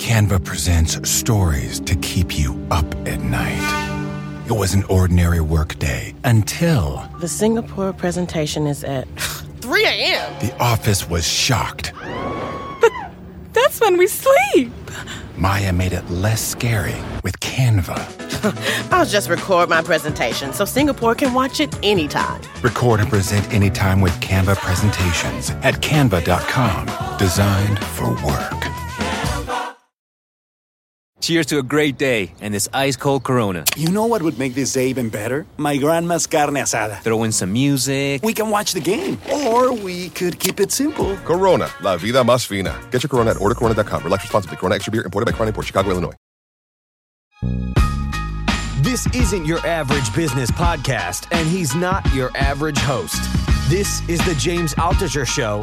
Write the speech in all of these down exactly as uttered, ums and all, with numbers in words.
Canva presents stories to keep you up at night. It was an ordinary workday until... The Singapore presentation is at three a.m. The office was shocked. But that's when we sleep. Maya made it less scary with Canva. I'll just record my presentation so Singapore can watch it anytime. Record and present anytime with Canva presentations at canva dot com. Designed for work. Cheers to a great day and this ice-cold Corona. You know what would make this day even better? My grandma's carne asada. Throw in some music. We can watch the game. Or we could keep it simple. Corona, la vida más fina. Get your Corona at order corona dot com. Relax responsibly. Corona Extra Beer, imported by Crown Imports, Chicago, Illinois. This isn't your average business podcast, and he's not your average host. This is the James Altucher Show.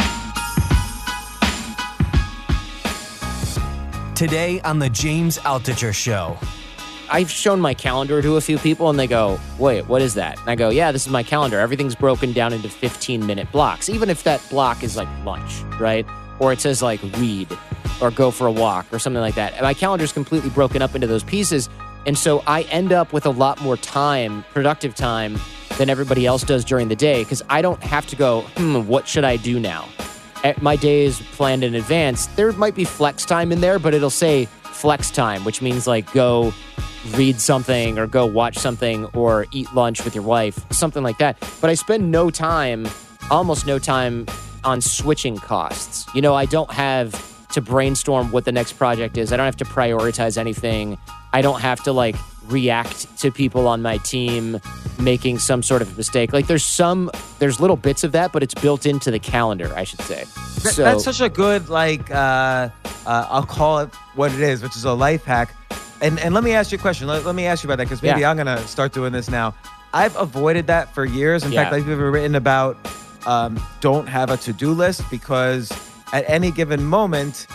Today on the James Altucher Show. I've shown my calendar to a few people, and they go, wait, what is that? And I go, yeah, this is my calendar. Everything's broken down into fifteen-minute blocks, even if that block is like lunch, right? Or it says like read or go for a walk or something like that. And my calendar's completely broken up into those pieces. And so I end up with a lot more time, productive time, than everybody else does during the day because I don't have to go, hmm, what should I do now? My day is planned in advance. There might be flex time in there, but it'll say flex time, which means like go read something or go watch something or eat lunch with your wife, something like that. But I spend no time, almost no time on switching costs. You know, I don't have to brainstorm what the next project is. I don't have to prioritize anything. I don't have to like react to people on my team making some sort of mistake. Like there's some, there's little bits of that, but it's built into the calendar, I should say. Th- so, that's such a good, like, uh, uh, I'll call it what it is, which is a life hack. And and let me ask you a question. Let, let me ask you about that because maybe Yeah. I'm going to start doing this now. I've avoided that for years. In Yeah. fact, I've even written about um, don't have a to-do list because at any given moment,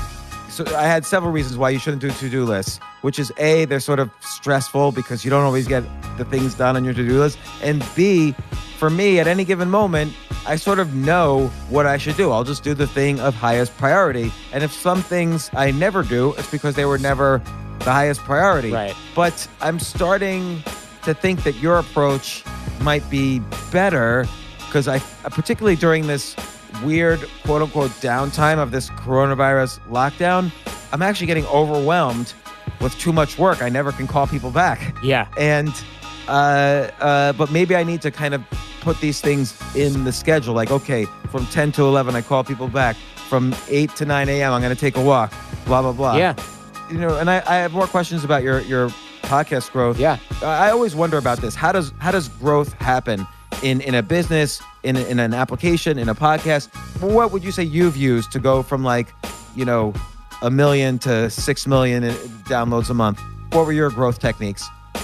so I had several reasons why you shouldn't do to-do lists, which is A, they're sort of stressful because you don't always get the things done on your to-do list. And B, for me, at any given moment, I sort of know what I should do. I'll just do the thing of highest priority. And if some things I never do, it's because they were never the highest priority. Right. But I'm starting to think that your approach might be better because I, particularly during this weird quote unquote downtime of this coronavirus lockdown, I'm actually getting overwhelmed with too much work. I never can call people back. Yeah. And, uh, uh, but maybe I need to kind of put these things in the schedule. Like, okay, from ten to eleven, I call people back. From eight to nine a.m., I'm going to take a walk, blah, blah, blah. Yeah. You know, and I, I have more questions about your, your podcast growth. Yeah. I always wonder about this. How does, how does growth happen in, in a business, in, in an application, in a podcast? What would you say you've used to go from like, you know, a million to six million downloads a month? What were your growth techniques?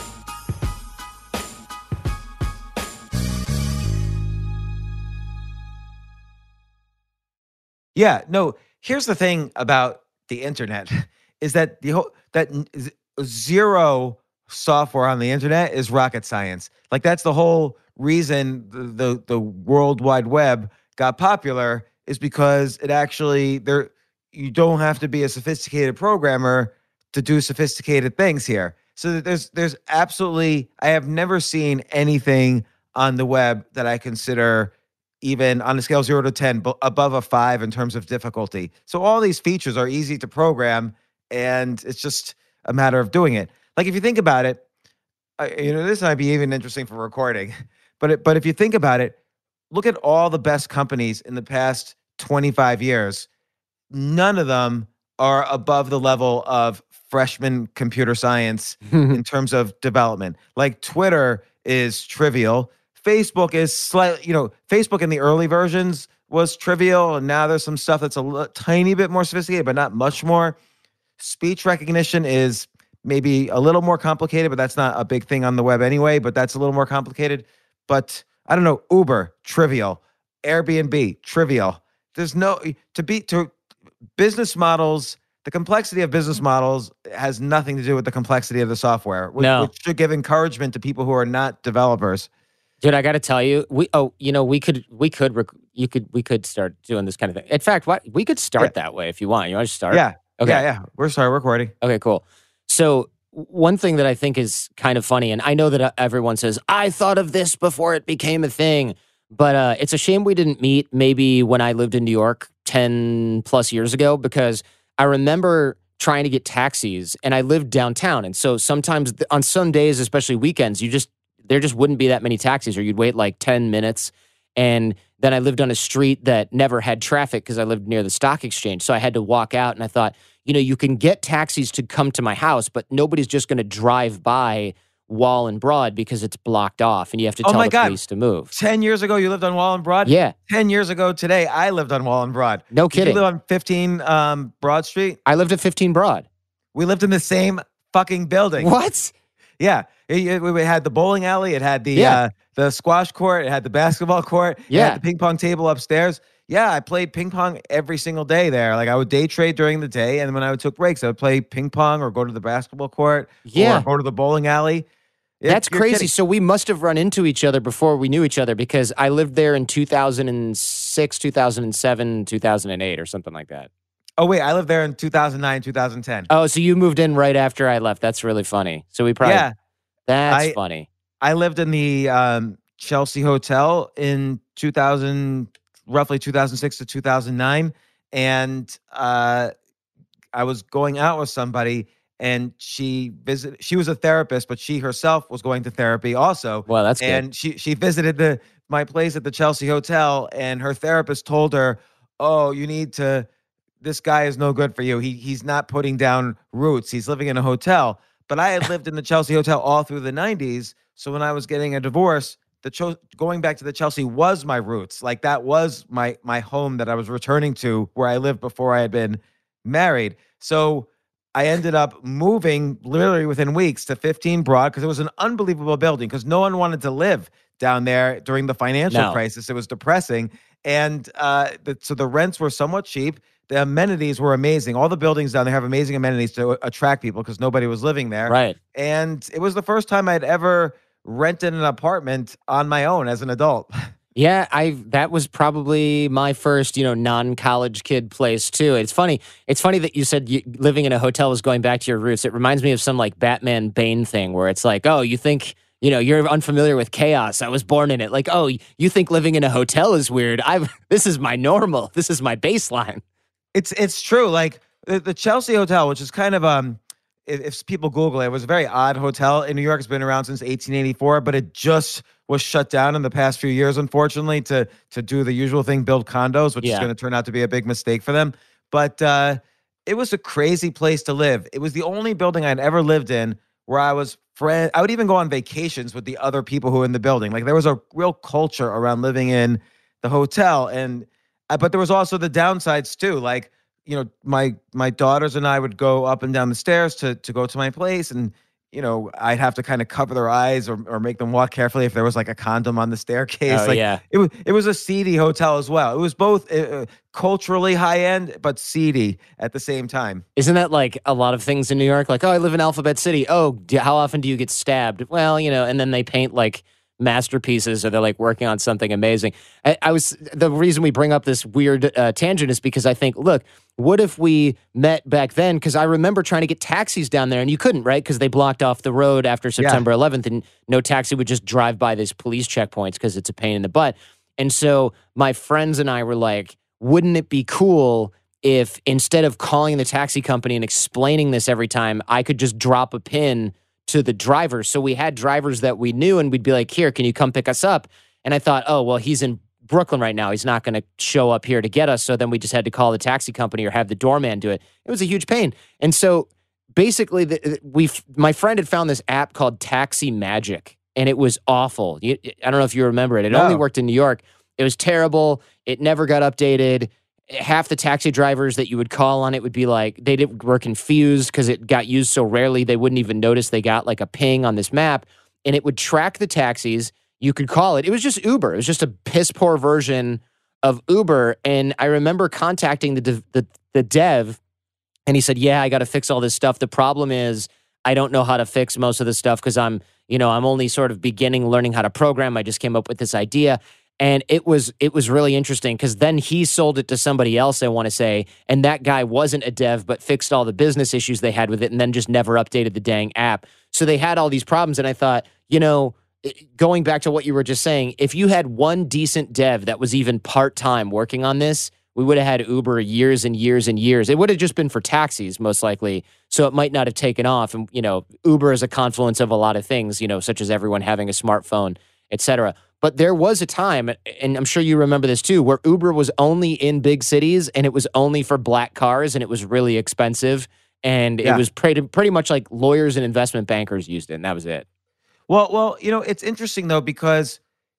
Yeah, no, here's the thing about the internet is that the whole, that z- zero software on the internet is rocket science. Like that's the whole reason the, the, the World Wide Web got popular is because it actually, there, you don't have to be a sophisticated programmer to do sophisticated things here. So there's, there's absolutely, I have never seen anything on the web that I consider even on a scale of zero to ten, b- above a five in terms of difficulty. So all these features are easy to program, and it's just a matter of doing it. Like if you think about it, uh, you know, this might be even interesting for recording, but it, but if you think about it, look at all the best companies in the past twenty-five years. None of them are above the level of freshman computer science in terms of development. Like Twitter is trivial. Facebook is slightly, you know, Facebook in the early versions was trivial, and now there's some stuff that's a l- tiny bit more sophisticated, but not much more. Speech recognition is maybe a little more complicated, but that's not a big thing on the web anyway, but that's a little more complicated. But I don't know, Uber, trivial. Airbnb, trivial. There's no, to be, to business models, the complexity of business models has nothing to do with the complexity of the software, which, No. which should give encouragement to people who are not developers. Dude, I got to tell you, we oh, you know, we could we could rec- you could we could start doing this kind of thing. In fact, what we could start Yeah. that way if you want. You want to start? Yeah. Okay. Yeah, yeah. We're sorry, we're recording. Okay, cool. So one thing that I think is kind of funny, and I know that uh, everyone says, I thought of this before it became a thing, but uh, it's a shame we didn't meet maybe when I lived in New York ten plus years ago, because I remember trying to get taxis, and I lived downtown. And so sometimes th- on some days, especially weekends, you just, there just wouldn't be that many taxis, or you'd wait like ten minutes. And then I lived on a street that never had traffic because I lived near the stock exchange. So I had to walk out, and I thought, you know, you can get taxis to come to my house, but nobody's just going to drive by Wall and Broad because it's blocked off, and you have to Oh tell my the God. police to move. ten years ago, you lived on Wall and Broad? Yeah. ten years ago today, I lived on Wall and Broad. No Did you kidding. live on fifteen um, Broad Street? I lived at fifteen Broad. We lived in the same fucking building. What? Yeah. It, it- we had the bowling alley. It had the Yeah. uh, the squash court. It had the basketball court. It Yeah. had the ping pong table upstairs. Yeah, I played ping pong every single day there. Like I would day trade during the day, and when I would took breaks, I would play ping pong or go to the basketball court. Yeah. Or go to the bowling alley. It- That's you're crazy. kidding. So we must have run into each other before we knew each other, because I lived there in two thousand six, two thousand seven, two thousand eight, or something like that. Oh wait, I lived there in two thousand nine, two thousand ten. Oh, so you moved in right after I left. That's really funny. So we probably, Yeah. that's I- funny. I lived in the um, Chelsea Hotel in two thousand, roughly two thousand six to two thousand nine, and uh, I was going out with somebody, and she visited. She was a therapist, but she herself was going to therapy also. Well, that's good. And she she visited the my place at the Chelsea Hotel, and her therapist told her, "Oh, you need to. This guy is no good for you. He he's not putting down roots. He's living in a hotel." But I had lived in the Chelsea Hotel all through the nineties. So when I was getting a divorce, the cho- going back to the Chelsea was my roots. Like that was my my home that I was returning to, where I lived before I had been married. So I ended up moving literally within weeks to fifteen Broad, because it was an unbelievable building, because no one wanted to live down there during the financial No. crisis. It was depressing. And uh, the, so the rents were somewhat cheap. The amenities were amazing. All the buildings down there have amazing amenities to attract people, because nobody was living there. Right. And it was the first time I'd ever rented an apartment on my own as an adult. Yeah, I that was probably my first, you know, non-college kid place too. It's funny. It's funny that you said you, living in a hotel was going back to your roots. It reminds me of some like Batman Bane thing where it's like, oh, you think, you know, you're unfamiliar with chaos. I was born in it. Like, oh, you think living in a hotel is weird. I this is my normal. This is my baseline. It's it's true. Like the, the Chelsea Hotel, which is kind of um, if, if people Google it, it was a very odd hotel in New York. It's been around since eighteen eighty-four, but it just was shut down in the past few years, unfortunately, to to do the usual thing, build condos, which Yeah. is going to turn out to be a big mistake for them. But uh, it was a crazy place to live. It was the only building I'd ever lived in where I was friend. I would even go on vacations with the other people who were in the building. Like there was a real culture around living in the hotel, and uh, but there was also the downsides too. Like, you know, my my daughters and I would go up and down the stairs to to go to my place, and you know, I'd have to kind of cover their eyes or or make them walk carefully if there was like a condom on the staircase. Oh, like yeah. it was it was a seedy hotel as well. It was both uh, culturally high end but seedy at the same time. Isn't that like a lot of things in New York? Like, oh, I live in Alphabet City. Oh, do, how often do you get stabbed? Well, you know, and then they paint like masterpieces, or they're like working on something amazing. I, I was the reason we bring up this weird uh, tangent is because I think, look, what if we met back then? Because I remember trying to get taxis down there, and you couldn't, right? Because they blocked off the road after September eleventh, and no taxi would just drive by these police checkpoints because it's a pain in the butt. And so my friends and I were like, wouldn't it be cool if instead of calling the taxi company and explaining this every time, I could just drop a pin to the driver? So we had drivers that we knew, and we'd be like, here, can you come pick us up? And I thought, oh, well, he's in Brooklyn right now. He's not going to show up here to get us. So then we just had to call the taxi company or have the doorman do it. It was a huge pain. And so basically, the, we my friend had found this app called Taxi Magic, and it was awful. You, I don't know if you remember it. It No. only worked in New York. It was terrible. It never got updated. Half the taxi drivers that you would call on it would be like, they did, were confused because it got used so rarely, they wouldn't even notice they got like a ping on this map, and it would track the taxis. You could call it. It was just Uber. It was just a piss poor version of Uber. And I remember contacting the dev, the, the dev, and he said, yeah, I got to fix all this stuff. The problem is I don't know how to fix most of this stuff because I'm, you know, I'm only sort of beginning learning how to program. I just came up with this idea. And it was it was really interesting because then he sold it to somebody else, I want to say, and that guy wasn't a dev but fixed all the business issues they had with it and then just never updated the dang app. So they had all these problems, and I thought, you know, going back to what you were just saying, if you had one decent dev that was even part-time working on this, we would have had Uber years and years and years. It would have just been for taxis, most likely, so it might not have taken off. And, you know, Uber is a confluence of a lot of things, you know, such as everyone having a smartphone, et cetera. But there was a time, and I'm sure you remember this too, where Uber was only in big cities and it was only for black cars and it was really expensive. And Yeah. it was pretty, pretty much like lawyers and investment bankers used it, and that was it. Well, well, you know, it's interesting though, because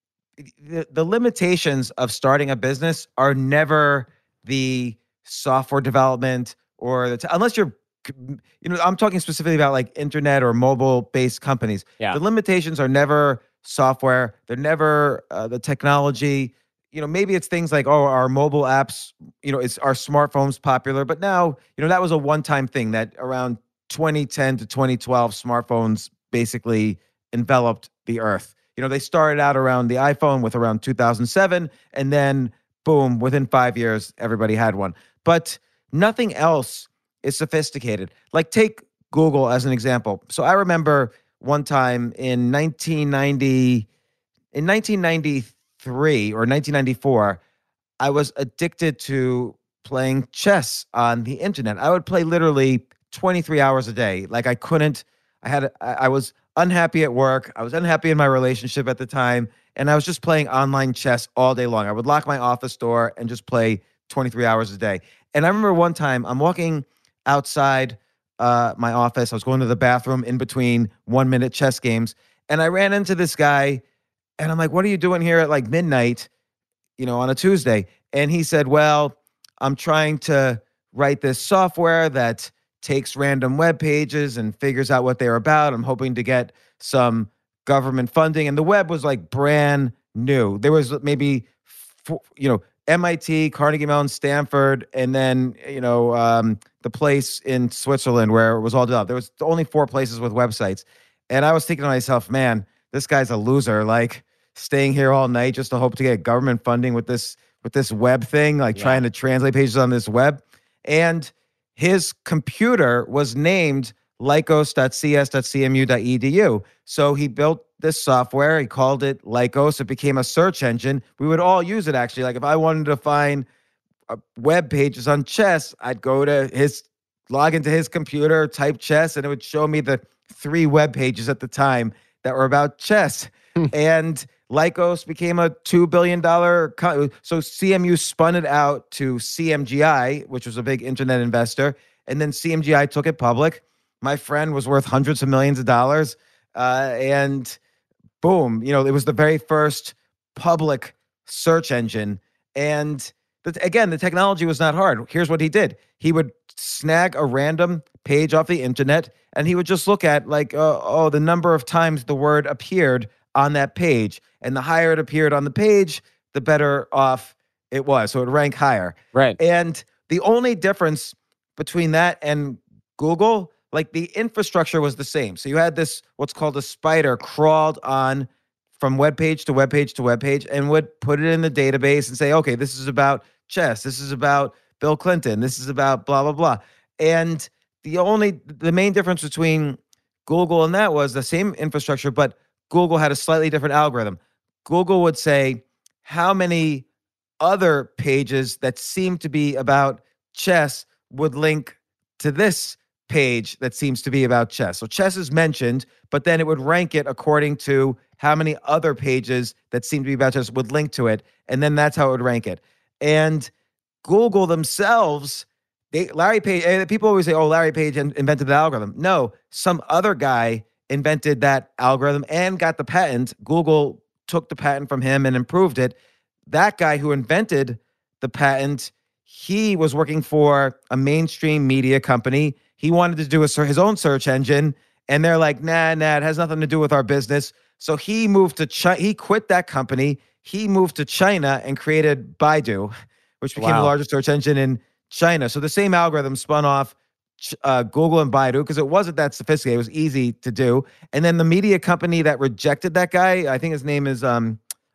the, the limitations of starting a business are never the software development or the, t- unless you're, you know, I'm talking specifically about like internet or mobile based companies. Yeah. The limitations are never software. They're never uh, the technology. You know, maybe it's things like, oh, our mobile apps, you know, it's our smartphones popular, but now, you know, that was a one-time thing that around twenty ten to twenty twelve, smartphones basically enveloped the earth. You know, they started out around the iPhone with around two thousand seven, and then boom, within five years, everybody had one. But nothing else is sophisticated. Like take Google as an example. So I remember one time in nineteen ninety, in nineteen ninety-three or nineteen ninety-four, I was addicted to playing chess on the internet. I would play literally twenty-three hours a day. Like I couldn't, I had, I I was unhappy at work. I was unhappy in my relationship at the time. And I was just playing online chess all day long. I would lock my office door and just play twenty-three hours a day. And I remember one time I'm walking outside uh, my office. I was going to the bathroom in between one minute chess games. And I ran into this guy and I'm like, what are you doing here at like midnight, you know, on a Tuesday? And he said, well, I'm trying to write this software that takes random web pages and figures out what they're about. I'm hoping to get some government funding. And the web was like brand new. There was maybe, four, you know, M I T, Carnegie Mellon, Stanford, and then, you know, um, the place in Switzerland where it was all developed. There was only four places with websites. And I was thinking to myself, man, this guy's a loser, like staying here all night just to hope to get government funding with this, with this web thing, like Yeah. trying to translate pages on this web. And his computer was named lycos dot c s dot c m u dot e d u. So he built this software. He called it Lycos. It became a search engine. We would all use it, actually. Like if I wanted to find uh, web pages on chess, I'd go to his, log into his computer, type chess, and it would show me the three web pages at the time that were about chess. And Lycos became a two billion dollars. Co- so C M U spun it out to C M G I, which was a big internet investor. And then C M G I took it public. My friend was worth hundreds of millions of dollars. Uh, and boom, you know, it was the very first public search engine. And the, again, the technology was not hard. Here's what he did. He would snag a random page off the internet and he would just look at like, uh, oh, the number of times the word appeared on that page. And the higher it appeared on the page, the better off it was. So it would rank higher. Right. And the only difference between that and Google, like the infrastructure was the same. So you had this, what's called a spider, crawled on from web page to web page to web page and would put it in the database and say, okay, this is about chess. This is about Bill Clinton. This is about blah, blah, blah. And the only, the main difference between Google and that was the same infrastructure, but Google had a slightly different algorithm. Google would say how many other pages that seem to be about chess would link to this page that seems to be about chess. So chess is mentioned, but then it would rank it according to how many other pages that seem to be about chess would link to it. And then that's how it would rank it. And Google themselves, they, Larry Page, people always say, oh, Larry Page invented the algorithm. No, some other guy invented that algorithm and got the patent. Google took the patent from him and improved it. That guy who invented the patent, he was working for a mainstream media company. He wanted to do a, his own search engine, and they're like, nah, nah, it has nothing to do with our business. So he moved to China. He quit that company. He moved to China and created Baidu, which became Wow. the largest search engine in China. So the same algorithm spun off uh, Google and Baidu because it wasn't that sophisticated. It was easy to do. And then the media company that rejected that guy, I think his name is um,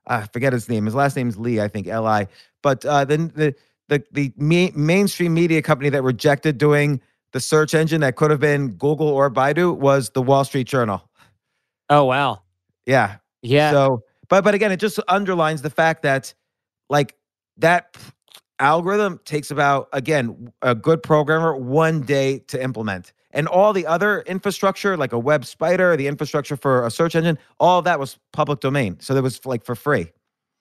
I forget his name. His last name is Lee, I think, L I. But uh, then the the the me- mainstream media company that rejected doing the search engine that could have been Google or Baidu was the Wall Street Journal. Oh, wow. Yeah. Yeah. So, but but again, it just underlines the fact that like that algorithm takes about, again, a good programmer one day to implement. And all the other infrastructure, like a web spider, the infrastructure for a search engine, all of that was public domain. So that was like for free.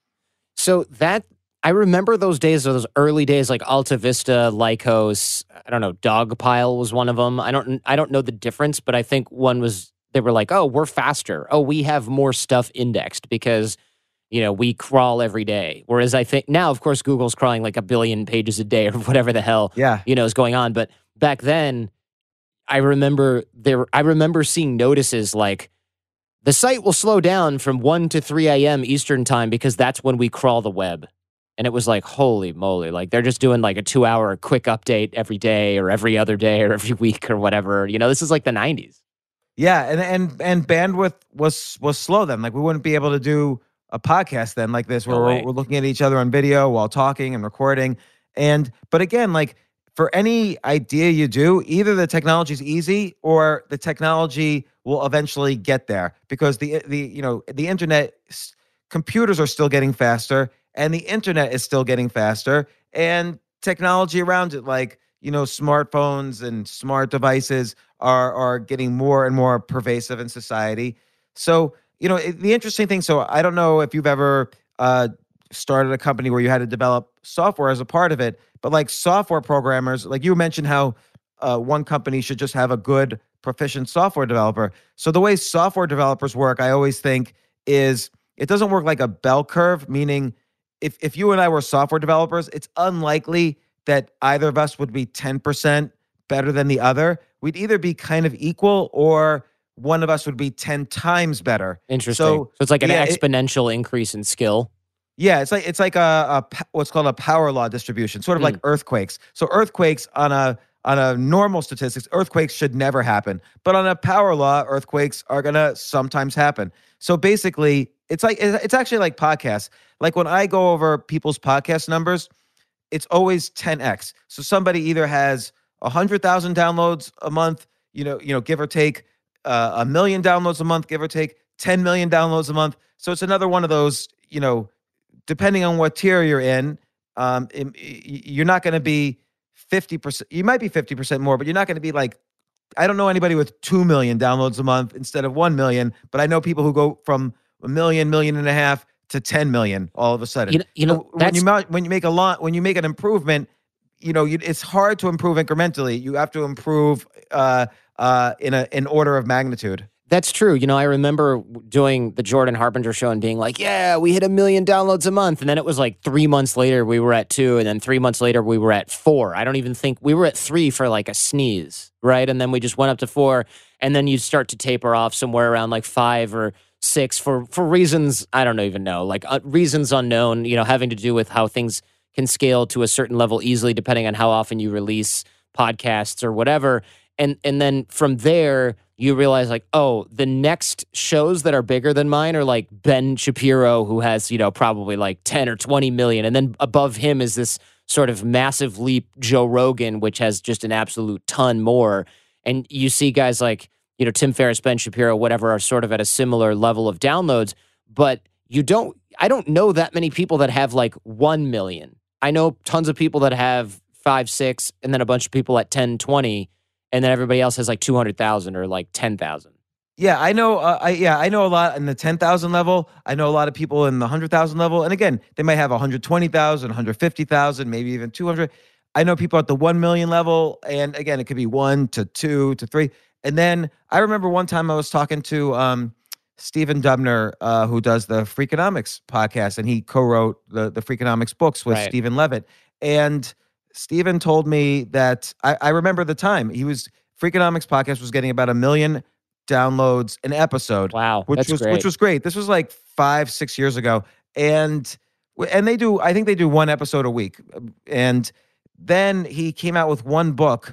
So that, I remember those days, those early days, like Alta Vista, Lycos, I don't know, Dogpile was one of them. I don't, I don't know the difference, but I think one was, they were like, oh, we're faster. Oh, we have more stuff indexed because, you know, we crawl every day. Whereas I think now, of course, Google's crawling like a billion pages a day or whatever the hell, yeah. you know, is going on. But back then, I remember there. I remember seeing notices like the site will slow down from one to three a.m. Eastern time because that's when we crawl the web. And it was like, holy moly! Like they're just doing like a two-hour quick update every day or every other day or every week or whatever. You know, this is like the nineties. Yeah, and and and bandwidth was was slow then. Like we wouldn't be able to do a podcast then like this where No we're, way. we're looking at each other on video while talking and recording. And but again, like. For any idea you do, either the technology's easy or the technology will eventually get there because the the you know the internet computers are still getting faster and the internet is still getting faster and technology around it like you know smartphones and smart devices are are getting more and more pervasive in society. So you know it, the interesting thing. So I don't know if you've ever uh, started a company where you had to develop software as a part of it. But like software programmers, like you mentioned how uh, one company should just have a good, proficient software developer. So the way software developers work, I always think is it doesn't work like a bell curve, meaning if, if you and I were software developers, it's unlikely that either of us would be ten percent better than the other. We'd either be kind of equal or one of us would be ten times better. Interesting. So, So it's like an yeah, it- exponential increase in skill. Yeah, it's like it's like a, a p- what's called a power law distribution, sort of like earthquakes. So earthquakes on a on a normal statistics, earthquakes should never happen, but on a power law, earthquakes are gonna sometimes happen. So basically, it's like it's actually like podcasts. Like when I go over people's podcast numbers, it's always ten x. So somebody either has a hundred thousand downloads a month, you know, you know, give or take, uh, a million downloads a month, give or take, ten million downloads a month. So it's another one of those, you know. Depending on what tier you're in, um, it, you're not going to be fifty percent. You might be fifty percent more, but you're not going to be like, I don't know anybody with two million downloads a month instead of one million, but I know people who go from a million, million and a half to ten million all of a sudden. You know, you know So when you, that's- mo- when you make a lot, when you make an improvement, you know, you, it's hard to improve incrementally. You have to improve uh, uh, in a in order of magnitude. That's true. You know, I remember doing the Jordan Harbinger show and being like, yeah, we hit a million downloads a month. And then it was like three months later, we were at two. And then three months later, we were at four. I don't even think we were at three for like a sneeze, right? And then we just went up to four. And then you start to taper off somewhere around like five or six for, for reasons, I don't even know, like uh, reasons unknown, you know, having to do with how things can scale to a certain level easily, depending on how often you release podcasts or whatever. And, and then from there, you realize like, oh, the next shows that are bigger than mine are like Ben Shapiro, who has, you know, probably like ten or twenty million. And then above him is this sort of massive leap, Joe Rogan, which has just an absolute ton more. And you see guys like, you know, Tim Ferriss, Ben Shapiro, whatever, are sort of at a similar level of downloads. But you don't, I don't know that many people that have like one million. I know tons of people that have five, six, and then a bunch of people at ten, twenty. And then everybody else has like two hundred thousand or like ten thousand. Yeah, I know. Uh, I yeah, I know a lot in the ten thousand level. I know a lot of people in the one hundred thousand level. And again, they might have one hundred twenty thousand, one hundred fifty thousand, maybe even two hundred. I know people at the one million level. And again, it could be one to two to three. And then I remember one time I was talking to um, Stephen Dubner, uh, who does the Freakonomics podcast, and he co-wrote the, the Freakonomics books with Right. Stephen Levitt. And Stephen told me that I, I remember the time he was Freakonomics podcast was getting about a million downloads an episode. Wow, which that's was great. which was great. This was like five, six years ago, and and they do. I think they do one episode a week. And then he came out with one book.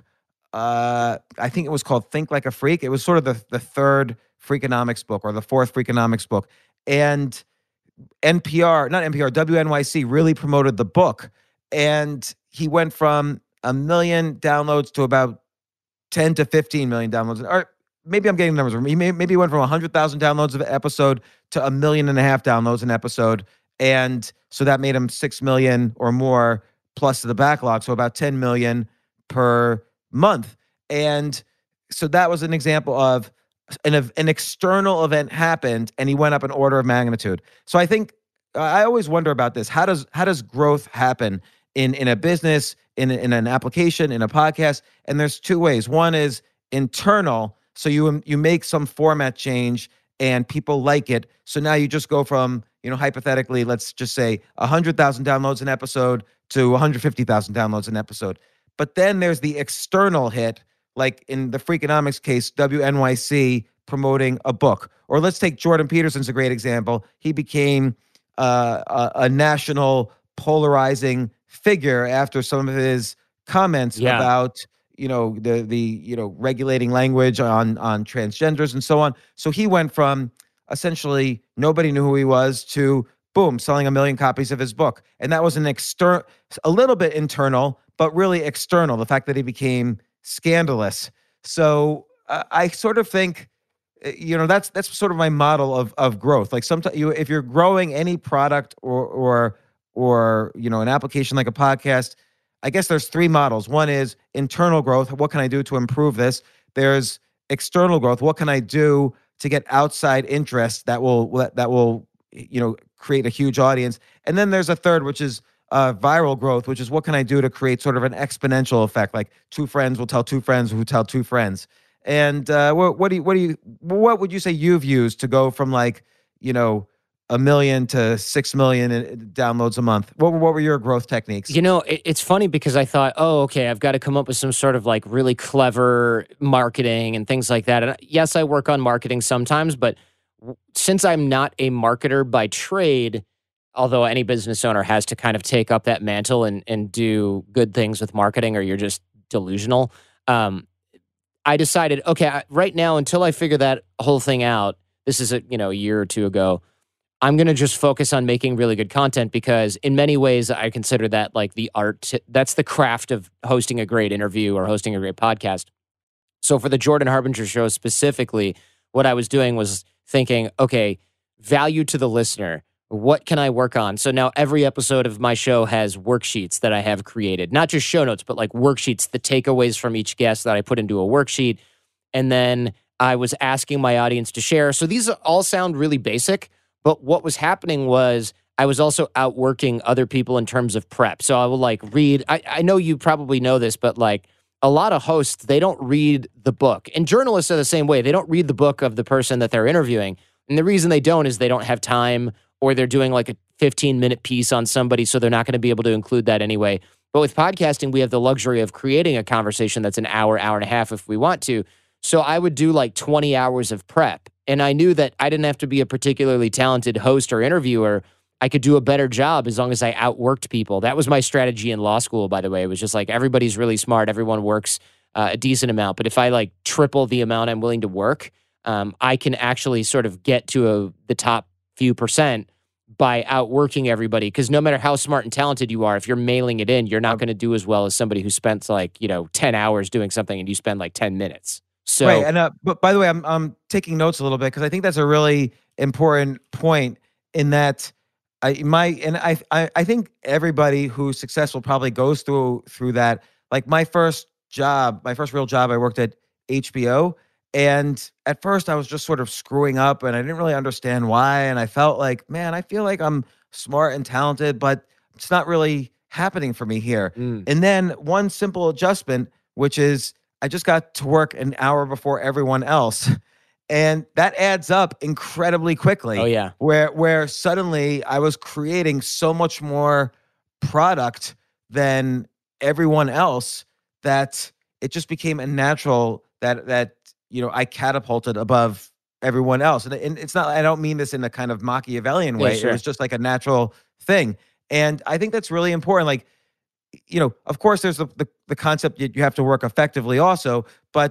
Uh, I think it was called Think Like a Freak. It was sort of the the third Freakonomics book or the fourth Freakonomics book, and N P R, not N P R, W N Y C really promoted the book. And he went from a million downloads to about ten to fifteen million downloads. Or maybe I'm getting the numbers wrong. He may, maybe he went from one hundred thousand downloads of an episode to a million and a half downloads an episode. And so that made him six million or more plus the backlog. So about ten million per month. And so that was an example of an, an external event happened and he went up an order of magnitude. So I think I always wonder about this. How does, how does growth happen in, in a business, in, in an application, in a podcast? And there's two ways. One is internal. So you, you make some format change and people like it. So now you just go from, you know, hypothetically, let's just say one hundred thousand downloads an episode to one hundred fifty thousand downloads an episode. But then there's the external hit, like in the Freakonomics case, W N Y C promoting a book. Or let's take Jordan Peterson's a great example. He became uh, a, a national polarizing figure after some of his comments Yeah. about, you know, the the you know regulating language on on transgenders and so on. So he went from essentially nobody knew who he was to boom, selling a million copies of his book. And that was an external, a little bit internal, but really external, the fact that he became scandalous. So uh, I sort of think, you know, that's that's sort of my model of of growth. Like sometimes you, if you're growing any product or or or you know an application like a podcast, I guess there's three models. One is internal growth. What can I do to improve this? There's external growth. What can I do to get outside interest that will that will you know create a huge audience? And then there's a third, which is uh, viral growth, which is what can I do to create sort of an exponential effect? Like two friends will tell two friends who tell two friends. And uh, what, what do you what do you what would you say you've used to go from like you know a million to six million downloads a month? What were what were your growth techniques? You know, it, it's funny because I thought, oh, okay, I've got to come up with some sort of like really clever marketing and things like that. And yes, I work on marketing sometimes, but since I'm not a marketer by trade, although any business owner has to kind of take up that mantle and and do good things with marketing, or you're just delusional. Um, I decided, okay, I, right now, until I figure that whole thing out, this is a you know a year or two ago, I'm going to just focus on making really good content, because in many ways I consider that like the art, that's the craft of hosting a great interview or hosting a great podcast. So for the Jordan Harbinger show specifically, what I was doing was thinking, okay, value to the listener. What can I work on? So now every episode of my show has worksheets that I have created, not just show notes, but like worksheets, the takeaways from each guest that I put into a worksheet. And then I was asking my audience to share. So these all sound really basic, but what was happening was I was also outworking other people in terms of prep. So I will like read, I, I know you probably know this, but like a lot of hosts, they don't read the book. And journalists are the same way. They don't read the book of the person that they're interviewing. And the reason they don't is they don't have time, or they're doing like a fifteen minute piece on somebody, so they're not going to be able to include that anyway. But with podcasting, we have the luxury of creating a conversation that's an hour, hour and a half if we want to. So I would do like twenty hours of prep. And I knew that I didn't have to be a particularly talented host or interviewer. I could do a better job as long as I outworked people. That was my strategy in law school, by the way. It was just like everybody's really smart. Everyone works uh, a decent amount. But if I like triple the amount I'm willing to work, um, I can actually sort of get to a, the top few percent by outworking everybody. Because no matter how smart and talented you are, if you're mailing it in, you're not going to do as well as somebody who spent like, you know, ten hours doing something and you spend like ten minutes. So, right. And uh, but by the way, I'm I'm taking notes a little bit because I think that's a really important point in that I my and I, I I think everybody who's successful probably goes through through that. Like my first job, my first real job, I worked at H B O. And at first I was just sort of screwing up and I didn't really understand why. And I felt like, man, I feel like I'm smart and talented, but it's not really happening for me here. Mm. And then one simple adjustment, which is I just got to work an hour before everyone else. And that adds up incredibly quickly. Oh, yeah. Where, where suddenly I was creating so much more product than everyone else that it just became a natural that, that, you know, I catapulted above everyone else. And, and it's not, I don't mean this in a kind of Machiavellian way. Yeah, sure. It was just like a natural thing. And I think that's really important. Like, you know, of course there's the, the, the concept that you have to work effectively also, but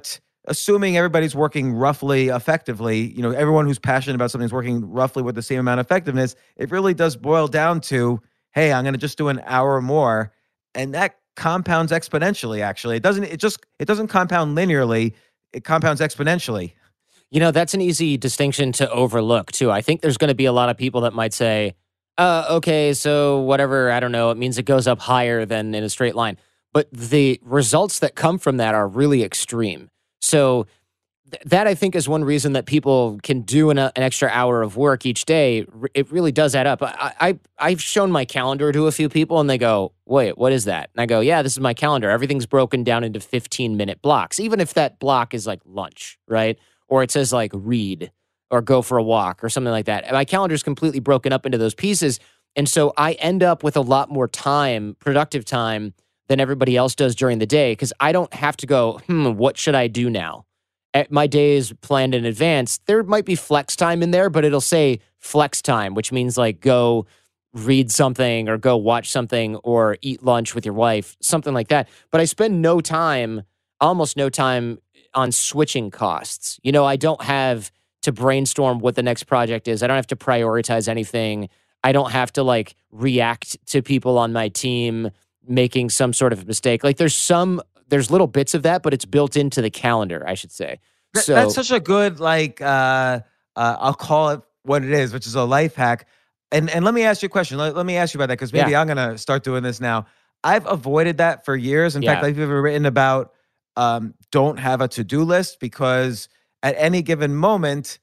assuming everybody's working roughly effectively, you know, everyone who's passionate about something is working roughly with the same amount of effectiveness, it really does boil down to, hey, I'm going to just do an hour more. And that compounds exponentially, actually. It doesn't, it just, it doesn't compound linearly. It compounds exponentially. You know, that's an easy distinction to overlook, too. I think there's going to be a lot of people that might say, uh, okay, so whatever, I don't know, it means it goes up higher than in a straight line. But the results that come from that are really extreme. So th- that, I think, is one reason that people can do an, uh, an extra hour of work each day. R- It really does add up. I, I, I've shown my calendar to a few people, and they go, wait, what is that? And I go, yeah, this is my calendar. Everything's broken down into fifteen-minute blocks, even if that block is like lunch, right? Or it says like read or go for a walk or something like that. My calendar is completely broken up into those pieces. And so I end up with a lot more time, productive time, than everybody else does during the day, because I don't have to go, hmm, what should I do now? At my day is planned in advance. There might be flex time in there, but it'll say flex time, which means like go read something or go watch something or eat lunch with your wife, something like that. But I spend no time, almost no time on switching costs. You know, I don't have to brainstorm what the next project is. I don't have to prioritize anything. I don't have to like react to people on my team making some sort of mistake. Like there's some, there's little bits of that, but it's built into the calendar, I should say. Th- So That's such a good, like, uh, uh, I'll call it what it is, which is a life hack. And and let me ask you a question. Let, let me ask you about that, because maybe Yeah. I'm going to start doing this now. I've avoided that for years. In Yeah. fact, I've even written about um, don't have a to-do list, because at any given moment,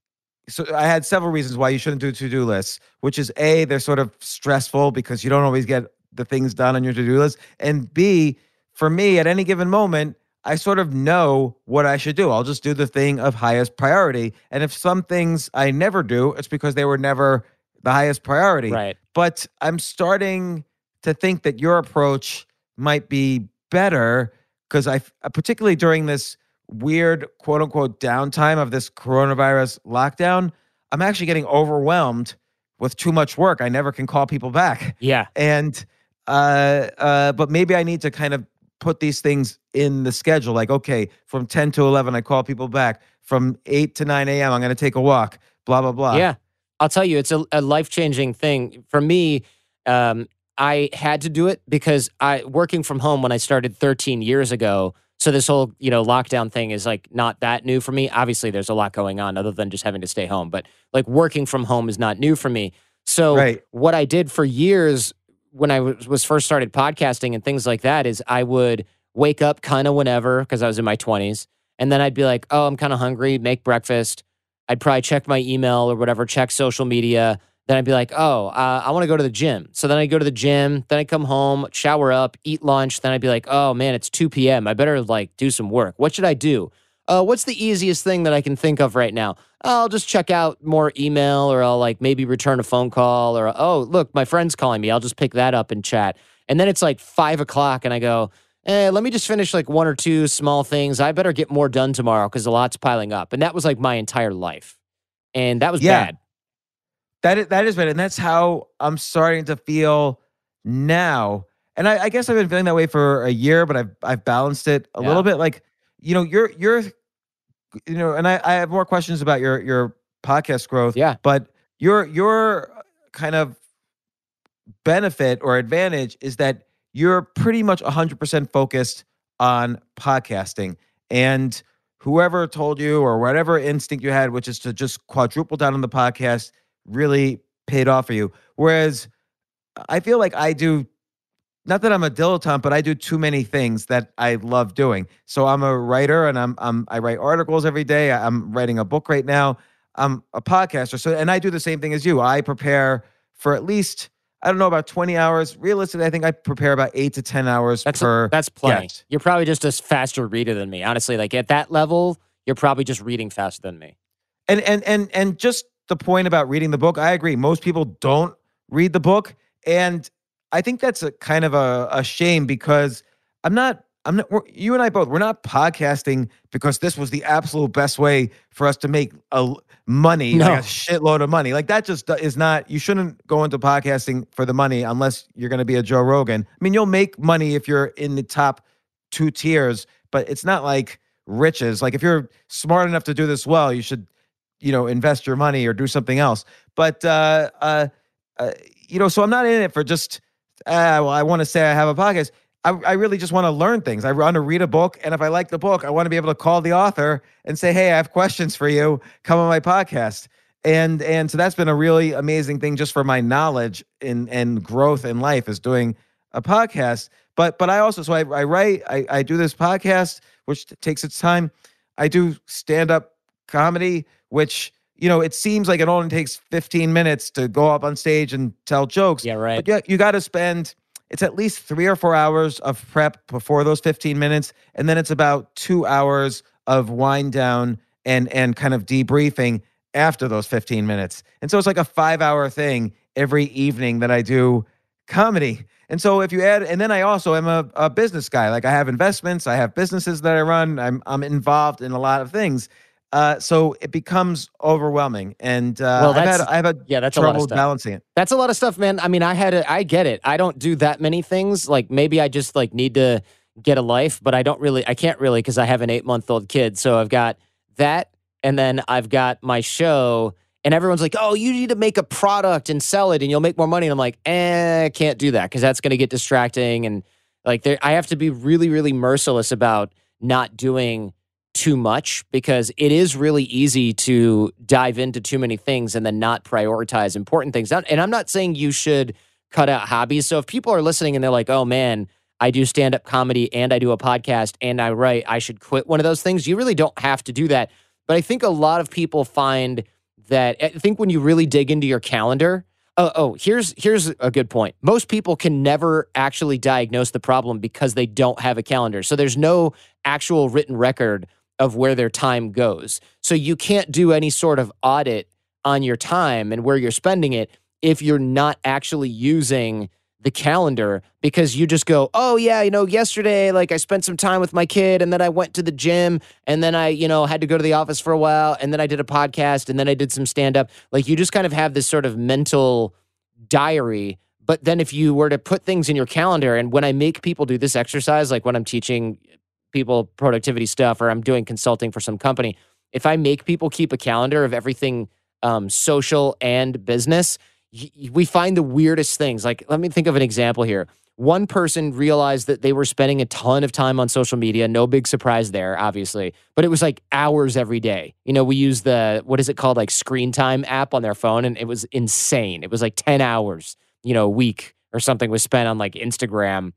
so I had several reasons why you shouldn't do to-do lists, which is A, they're sort of stressful because you don't always get the things done on your to-do list. And B, for me, at any given moment, I sort of know what I should do. I'll just do the thing of highest priority. And if some things I never do, it's because they were never the highest priority. Right. But I'm starting to think that your approach might be better, because I, particularly during this weird quote unquote downtime of this coronavirus lockdown, I'm actually getting overwhelmed with too much work. I never can call people back. yeah. And, uh, uh, but maybe I need to kind of put these things in the schedule. Like, okay, from ten to eleven, I call people back. From eight to nine a.m., I'm going to take a walk, blah, blah, blah. Yeah. I'll tell you, it's a, a life-changing thing. For me, um, I had to do it because I working from home when I started thirteen years ago. So this whole, you know, lockdown thing is like not that new for me. Obviously, there's a lot going on other than just having to stay home. But like working from home is not new for me. So Right. what I did for years when I was, was first started podcasting and things like that is I would wake up kind of whenever, because I was in my twenties. And then I'd be like, oh, I'm kind of hungry, make breakfast. I'd probably check my email or whatever, check social media. Then I'd be like, oh, uh, I want to go to the gym. So then I'd go to the gym. Then I'd come home, shower up, eat lunch. Then I'd be like, oh, man, it's two p.m. I better like do some work. What should I do? Uh, what's the easiest thing that I can think of right now? I'll just check out more email, or I'll like maybe return a phone call, or, oh, look, my friend's calling me. I'll just pick that up and chat. And then it's like five o'clock and I go, eh, let me just finish like one or two small things. I better get more done tomorrow because a lot's piling up. And that was like my entire life. And that was Yeah. bad. That is, that is bad. And that's how I'm starting to feel now. And I, I guess I've been feeling that way for a year, but I've I've balanced it a Yeah. little bit. Like, you know, you're you're you know, and I, I have more questions about your your podcast growth. Yeah. But your your kind of benefit or advantage is that you're pretty much one hundred percent focused on podcasting. And whoever told you, or whatever instinct you had, which is to just quadruple down on the podcast, really paid off for you. Whereas I feel like I do, not that I'm a dilettante, but I do too many things that I love doing. So I'm a writer, and I'm, I'm I write articles every day. I'm writing a book right now. I'm a podcaster. So, and I do the same thing as you. I prepare for at least, I don't know, about twenty hours. Realistically, I think I prepare about eight to ten hours That's per that's plenty. guest. You're probably just a faster reader than me. Honestly, like at that level, you're probably just reading faster than me. And and and and just the point about reading the book, I agree. Most people don't read the book, and I think that's a kind of a, a shame, because I'm not. I'm not. We're, you and I both. We're not podcasting because this was the absolute best way for us to make a money, No. like a shitload of money. Like that just is not. You shouldn't go into podcasting for the money unless you're going to be a Joe Rogan. I mean, you'll make money if you're in the top two tiers, but it's not like riches. Like if you're smart enough to do this well, you should, you know, invest your money or do something else. But, uh, uh, uh you know, so I'm not in it for just, uh, well, I want to say I have a podcast. I, I really just want to learn things. I want to read a book. And if I like the book, I want to be able to call the author and say, hey, I have questions for you. Come on my podcast. And and so that's been a really amazing thing just for my knowledge and, and growth in life is doing a podcast. But but I also, so I, I write, I, I do this podcast, which t- takes its time. I do stand-up comedy, which, you know, it seems like it only takes fifteen minutes to go up on stage and tell jokes. Yeah, right. But yeah, you got to spend, it's at least three or four hours of prep before those fifteen minutes. And then it's about two hours of wind down and and kind of debriefing after those fifteen minutes. And so it's like a five hour thing every evening that I do comedy. And so if you add, and then I also am a, a business guy. Like I have investments, I have businesses that I run. I'm I'm involved in a lot of things. Uh, so it becomes overwhelming. And uh, well, I've that's, had I've had yeah, that's a trouble lot of stuff. balancing it. That's a lot of stuff, man. I mean, I had a, I get it. I don't do that many things. Like maybe I just like need to get a life, but I don't really, I can't really because I have an eight month old kid. So I've got that. And then I've got my show, and everyone's like, oh, you need to make a product and sell it, and you'll make more money. And I'm like, eh, I can't do that because that's going to get distracting. And like, there, I have to be really, really merciless about not doing too much because it is really easy to dive into too many things and then not prioritize important things. And I'm not saying you should cut out hobbies. So if people are listening and they're like, oh, man, I do stand-up comedy and I do a podcast and I write, I should quit one of those things. You really don't have to do that. But I think a lot of people find that, I think when you really dig into your calendar, oh, oh, here's here's a good point. Most people can never actually diagnose the problem because they don't have a calendar. So there's no actual written record of where their time goes. So you can't do any sort of audit on your time and where you're spending it if you're not actually using the calendar, because you just go, oh yeah, you know, yesterday, like I spent some time with my kid and then I went to the gym and then I, you know, had to go to the office for a while and then I did a podcast and then I did some stand up. Like you just kind of have this sort of mental diary. But then if you were to put things in your calendar, and when I make people do this exercise, like when I'm teaching people productivity stuff or I'm doing consulting for some company, if I make people keep a calendar of everything um, social and business, we find the weirdest things. Like, let me think of an example here. One person realized that they were spending a ton of time on social media. No big surprise there, obviously. But it was like hours every day. You know, we use the, what is it called? Like Screen Time app on their phone. And it was insane. It was like ten hours, you know, a week or something was spent on like Instagram.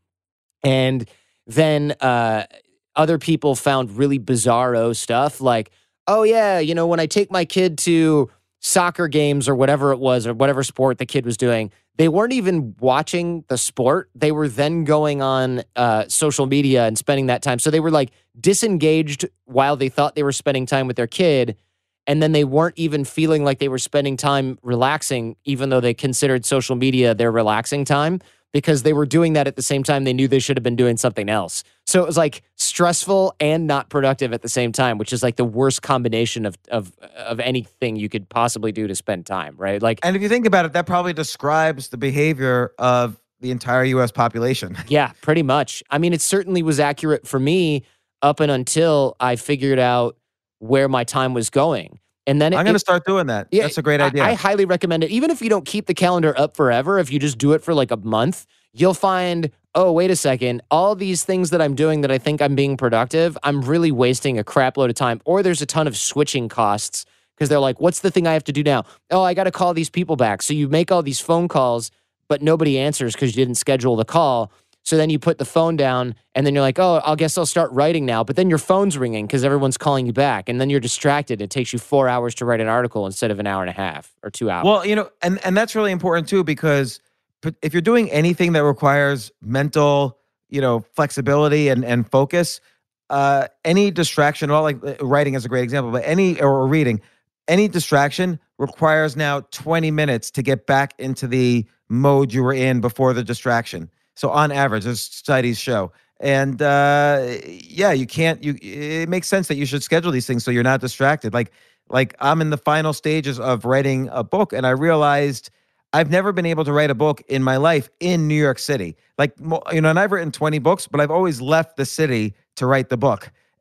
And then uh, other people found really bizarro stuff. Like, oh yeah, you know, when I take my kid to soccer games or whatever it was, or whatever sport the kid was doing, they weren't even watching the sport. They were then going on uh, social media and spending that time. So they were like disengaged while they thought they were spending time with their kid. And then they weren't even feeling like they were spending time relaxing, even though they considered social media their relaxing time, because they were doing that at the same time they knew they should have been doing something else. So it was like stressful and not productive at the same time, which is like the worst combination of of of anything you could possibly do to spend time, right? Like, and if you think about it, that probably describes the behavior of the entire U S population. Yeah, pretty much. I mean, it certainly was accurate for me up and until I figured out where my time was going. And then it, I'm going to it, start doing that. Yeah, that's a great idea. I, I highly recommend it. Even if you don't keep the calendar up forever, if you just do it for like a month, you'll find, oh, wait a second, all these things that I'm doing that I think I'm being productive, I'm really wasting a crap load of time. Or there's a ton of switching costs because they're like, what's the thing I have to do now? Oh, I got to call these people back. So you make all these phone calls, but nobody answers because you didn't schedule the call. So then you put the phone down and then you're like, oh, I guess I'll start writing now. But then your phone's ringing because everyone's calling you back. And then you're distracted. It takes you four hours to write an article instead of an hour and a half or two hours. Well, you know, and, and that's really important too, because if you're doing anything that requires mental, you know, flexibility and, and focus, uh, any distraction, well, like writing is a great example, but any, or reading, any distraction requires now twenty minutes to get back into the mode you were in before the distraction. So on average, as studies show. And uh, yeah, you can't, you, it makes sense that you should schedule these things so you're not distracted. Like, like I'm in the final stages of writing a book, and I realized I've never been able to write a book in my life in New York City. Like, you know, and I've written twenty books, but I've always left the city to write the book.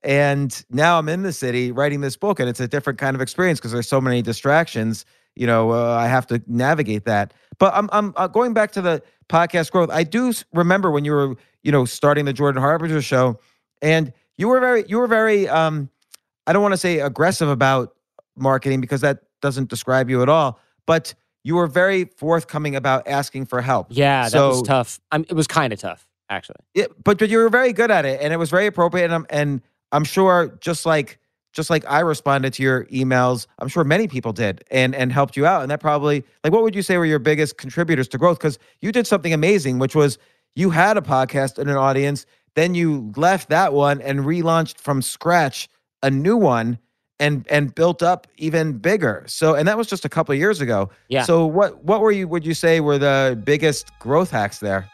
and now I'm in the city writing this book, and it's a different kind of experience because there's so many distractions. You know, uh, I have to navigate that. But I'm I'm uh, going back to the podcast growth. I do s- remember when you were, you know, starting the Jordan Harbinger show, and you were very, you were very, um, I don't want to say aggressive about marketing because that doesn't describe you at all, but you were very forthcoming about asking for help. Yeah, that So- was tough. I mean, it was kind of tough, actually. Yeah, but but you were very good at it, and it was very appropriate. And I'm and I'm sure just like just like I responded to your emails, I'm sure many people did and and helped you out. And that probably, like, what would you say were your biggest contributors to growth? Because you did something amazing, which was you had a podcast and an audience, then you left that one and relaunched from scratch a new one and and built up even bigger. So and that was just a couple of years ago. Yeah. So what what were you would you say were the biggest growth hacks there?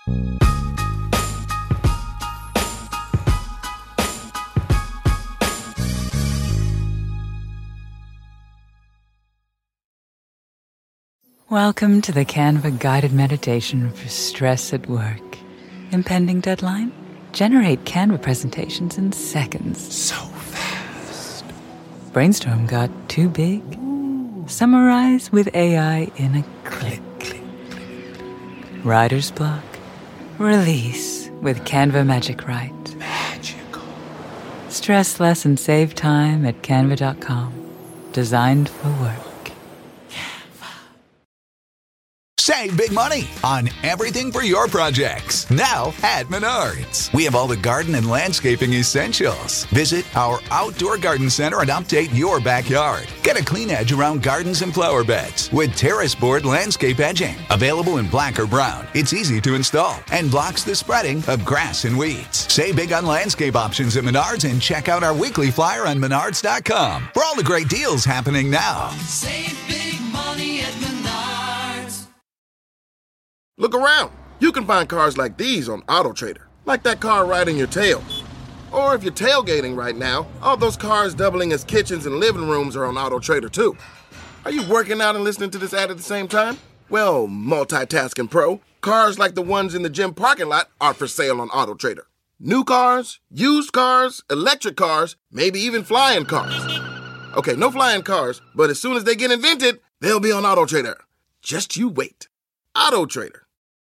Welcome to the Canva guided meditation for stress at work. Impending deadline? Generate Canva presentations in seconds. So fast. Brainstorm got too big? Summarize with A I in a click. Writer's block? Release with Canva Magic Write. Magical. Stress less and save time at canva dot com. Designed for work. Save big money on everything for your projects. Now at Menards. We have all the garden and landscaping essentials. Visit our outdoor garden center and update your backyard. Get a clean edge around gardens and flower beds with terrace board landscape edging. Available in black or brown. It's easy to install and blocks the spreading of grass and weeds. Save big on landscape options at Menards and check out our weekly flyer on menards dot com for all the great deals happening now. Save big money at Menards. Look around. You can find cars like these on AutoTrader, like that car right in your tail. Or if you're tailgating right now, all those cars doubling as kitchens and living rooms are on AutoTrader too. Are you working out and listening to this ad at the same time? Well, multitasking pro, cars like the ones in the gym parking lot are for sale on AutoTrader. New cars, used cars, electric cars, maybe even flying cars. Okay, no flying cars, but as soon as they get invented, they'll be on AutoTrader. Just you wait. AutoTrader.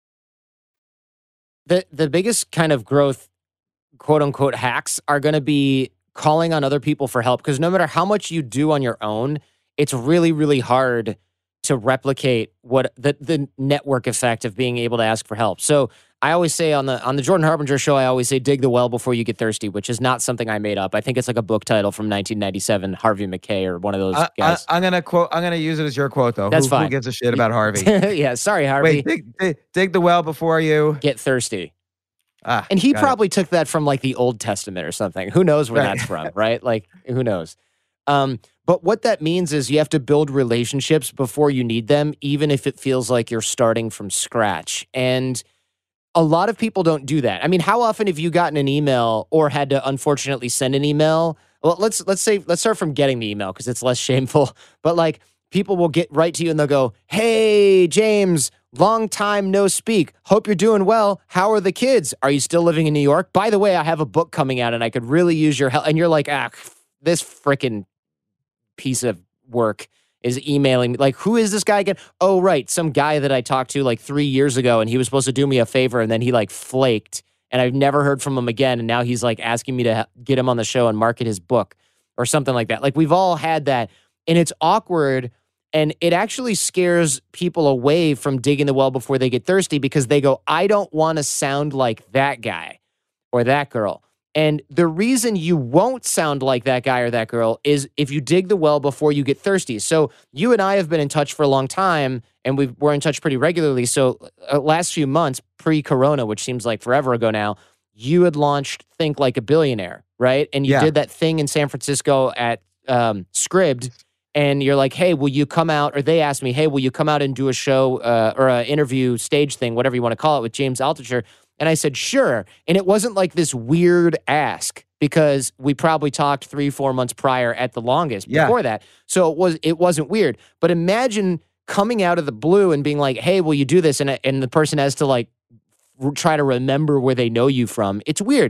The the biggest kind of growth, quote unquote, hacks are going to be calling on other people for help. Because no matter how much you do on your own, it's really, really hard to replicate what the, the network effect of being able to ask for help. So I always say on the on the Jordan Harbinger show, I always say dig the well before you get thirsty, which is not something I made up. I think it's like a book title from nineteen ninety-seven, Harvey Mackay or one of those I, guys. I, I'm gonna quote. I'm gonna use it as your quote though. That's who, fine. Who gives a shit about Harvey? Yeah, sorry, Harvey. Wait, dig, dig, dig the well before you get thirsty. Ah, and he got probably took that from like the Old Testament or something. Who knows where Right. that's from, right? Like, who knows? Um, but what that means is you have to build relationships before you need them, even if it feels like you're starting from scratch. And a lot of people don't do that. I mean, how often have you gotten an email or had to unfortunately send an email? Well, let's let's say let's start from getting the email because it's less shameful. But like people will get right to you and they'll go, "Hey, James, long time no speak. Hope you're doing well. How are the kids? Are you still living in New York? By the way, I have a book coming out and I could really use your help." And you're like, "Ah, this freaking piece of work is emailing me. Like, who is this guy again? Oh, right. Some guy that I talked to like three years ago and he was supposed to do me a favor and then he like flaked and I've never heard from him again. And now he's like asking me to ha- get him on the show and market his book or something like that. Like we've all had that and it's awkward and it actually scares people away from digging the well before they get thirsty because they go, I don't want to sound like that guy or that girl. And the reason you won't sound like that guy or that girl is if you dig the well before you get thirsty. So you and I have been in touch for a long time, and we've, we're in touch pretty regularly. So uh, last few months, pre-corona, which seems like forever ago now, you had launched Think Like a Billionaire, right? And you Yeah. did that thing in San Francisco at um, Scribd, and you're like, hey, will you come out? Or they asked me, hey, will you come out and do a show uh, or an interview stage thing, whatever you want to call it, with James Altucher? And I said, sure. And it wasn't like this weird ask because we probably talked three, four months prior at the longest Yeah. before that. So it, was, it wasn't weird. But imagine coming out of the blue and being like, hey, will you do this? And, and the person has to like r- try to remember where they know you from. It's weird.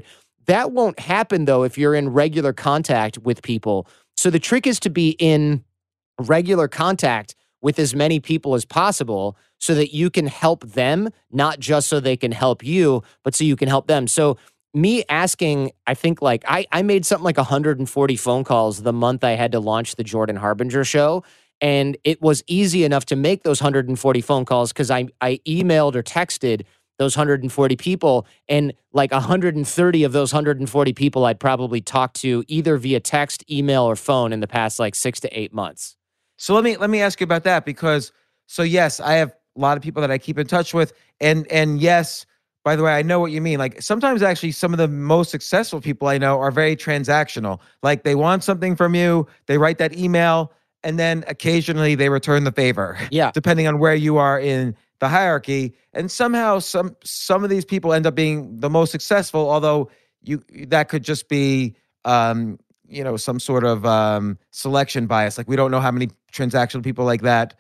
that won't happen, though, if you're in regular contact with people. So the trick is to be in regular contact with as many people as possible so that you can help them, not just so they can help you, but so you can help them. So me asking, I think like I, I made something like one hundred forty phone calls the month I had to launch the Jordan Harbinger show. And it was easy enough to make those one hundred forty phone calls because I, I emailed or texted those one hundred forty people. And like one hundred thirty of those one hundred forty people I'd probably talked to either via text, email, or phone in the past like six to eight months. So let me let me ask you about that because so yes, I have a lot of people that I keep in touch with, and and yes, by the way, I know what you mean. Like sometimes actually some of the most successful people I know are very transactional. Like they want something from you, they write that email, and then occasionally they return the favor. Yeah. Depending on where you are in the hierarchy. And somehow some some of these people end up being the most successful, although you that could just be um, you know, some sort of um, selection bias. Like we don't know how many transactional people like that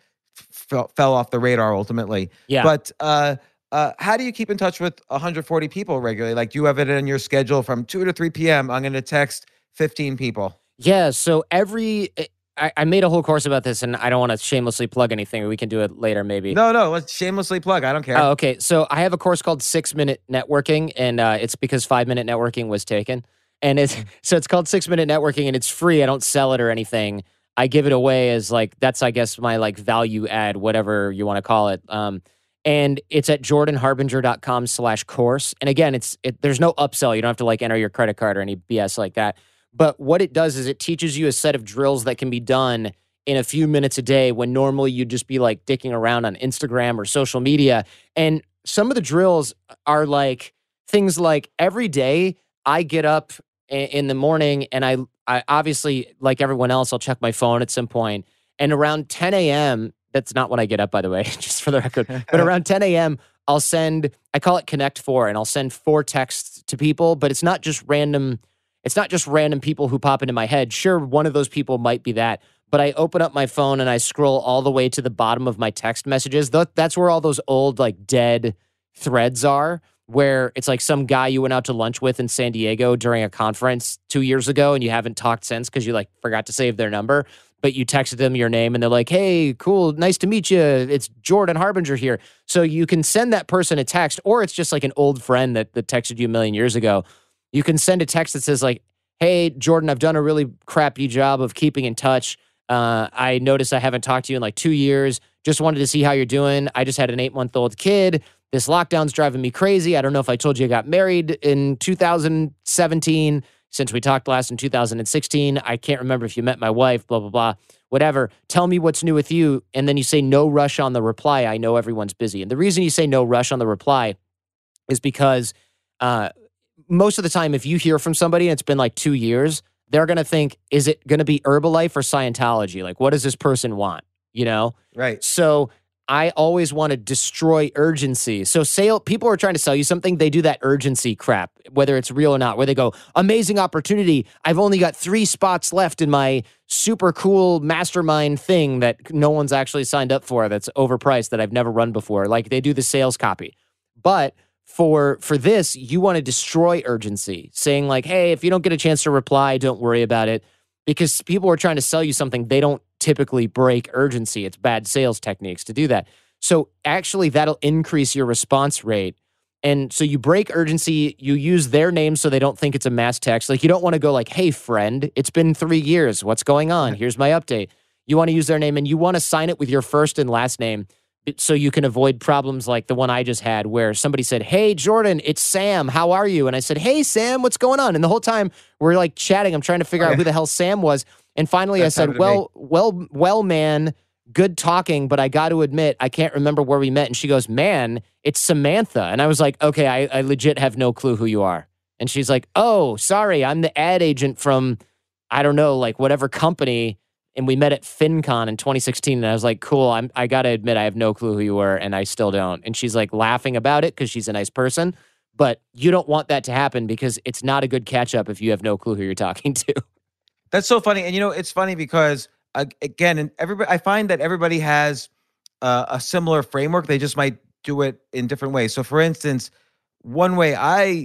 f- fell off the radar ultimately. Yeah. But uh, uh, how do you keep in touch with one hundred forty people regularly? Like do you have it in your schedule from two to three p.m. I'm going to text fifteen people? Yeah. So every, I, I made a whole course about this and I don't want to shamelessly plug anything. We can do it later maybe. No, no, let's shamelessly plug. I don't care. Oh, okay. So I have a course called Six Minute Networking, and uh, it's because Five Minute Networking was taken. And it's so it's called Six Minute Networking, and it's free. I don't sell it or anything. I give it away as like, that's, I guess, my like value add, whatever you want to call it. Um, and it's at jordanharbinger.com slash course. And again, it's it, there's no upsell. You don't have to like enter your credit card or any B S like that. But what it does is it teaches you a set of drills that can be done in a few minutes a day when normally you'd just be like dicking around on Instagram or social media. And some of the drills are like things like every day I get up in the morning and I, I obviously, like everyone else, I'll check my phone at some point. And around ten a.m., that's not when I get up, by the way, just for the record, but around ten a.m., I'll send, I call it Connect Four, and I'll send four texts to people, but it's not just random, it's not just random people who pop into my head. Sure, one of those people might be that, but I open up my phone and I scroll all the way to the bottom of my text messages. That's where all those old, like, dead threads are, where it's like some guy you went out to lunch with in San Diego during a conference two years ago and you haven't talked since because you like forgot to save their number, but you texted them your name and they're like, hey, cool, nice to meet you. It's Jordan Harbinger here. So you can send that person a text, or it's just like an old friend that, that texted you a million years ago. You can send a text that says like, hey, Jordan, I've done a really crappy job of keeping in touch. Uh, I noticed I haven't talked to you in like two years. Just wanted to see how you're doing. I just had an eight-month-old kid. This lockdown's driving me crazy. I don't know if I told you I got married in two thousand seventeen. Since we talked last in two thousand sixteen, I can't remember if you met my wife, blah, blah, blah, whatever. Tell me what's new with you. And then you say no rush on the reply. I know everyone's busy. And the reason you say no rush on the reply is because uh, most of the time, if you hear from somebody and it's been like two years, they're going to think, is it going to be Herbalife or Scientology? Like, what does this person want? You know? Right. So I always want to destroy urgency. So sale, people are trying to sell you something, they do that urgency crap, whether it's real or not, where they go, amazing opportunity. I've only got three spots left in my super cool mastermind thing that no one's actually signed up for that's overpriced that I've never run before. Like they do the sales copy. But for for this, you want to destroy urgency, saying like, hey, if you don't get a chance to reply, don't worry about it. Because people are trying to sell you something, they don't typically break urgency. It's bad sales techniques to do that. So actually, that'll increase your response rate. And so you break urgency, you use their name so they don't think it's a mass text. Like you don't want to go like, hey, friend, it's been three years. What's going on? Here's my update. You want to use their name and you want to sign it with your first and last name so you can avoid problems like the one I just had where somebody said, hey, Jordan, it's Sam. How are you? And I said, hey, Sam, what's going on? And the whole time we're like chatting. I'm trying to figure out who the hell Sam was. And finally That's I said, well, well, well, man, good talking, but I got to admit, I can't remember where we met. And she goes, man, it's Samantha. And I was like, okay, I, I legit have no clue who you are. And she's like, oh, sorry, I'm the ad agent from, I don't know, like whatever company. And we met at FinCon in twenty sixteen. And I was like, cool, I'm, I got to admit, I have no clue who you were. And I still don't. And she's like laughing about it because she's a nice person. But you don't want that to happen because it's not a good catch up if you have no clue who you're talking to. That's so funny. And, you know, it's funny because, uh, again, and everybody, I find that everybody has uh, a similar framework. They just might do it in different ways. So, for instance, one way I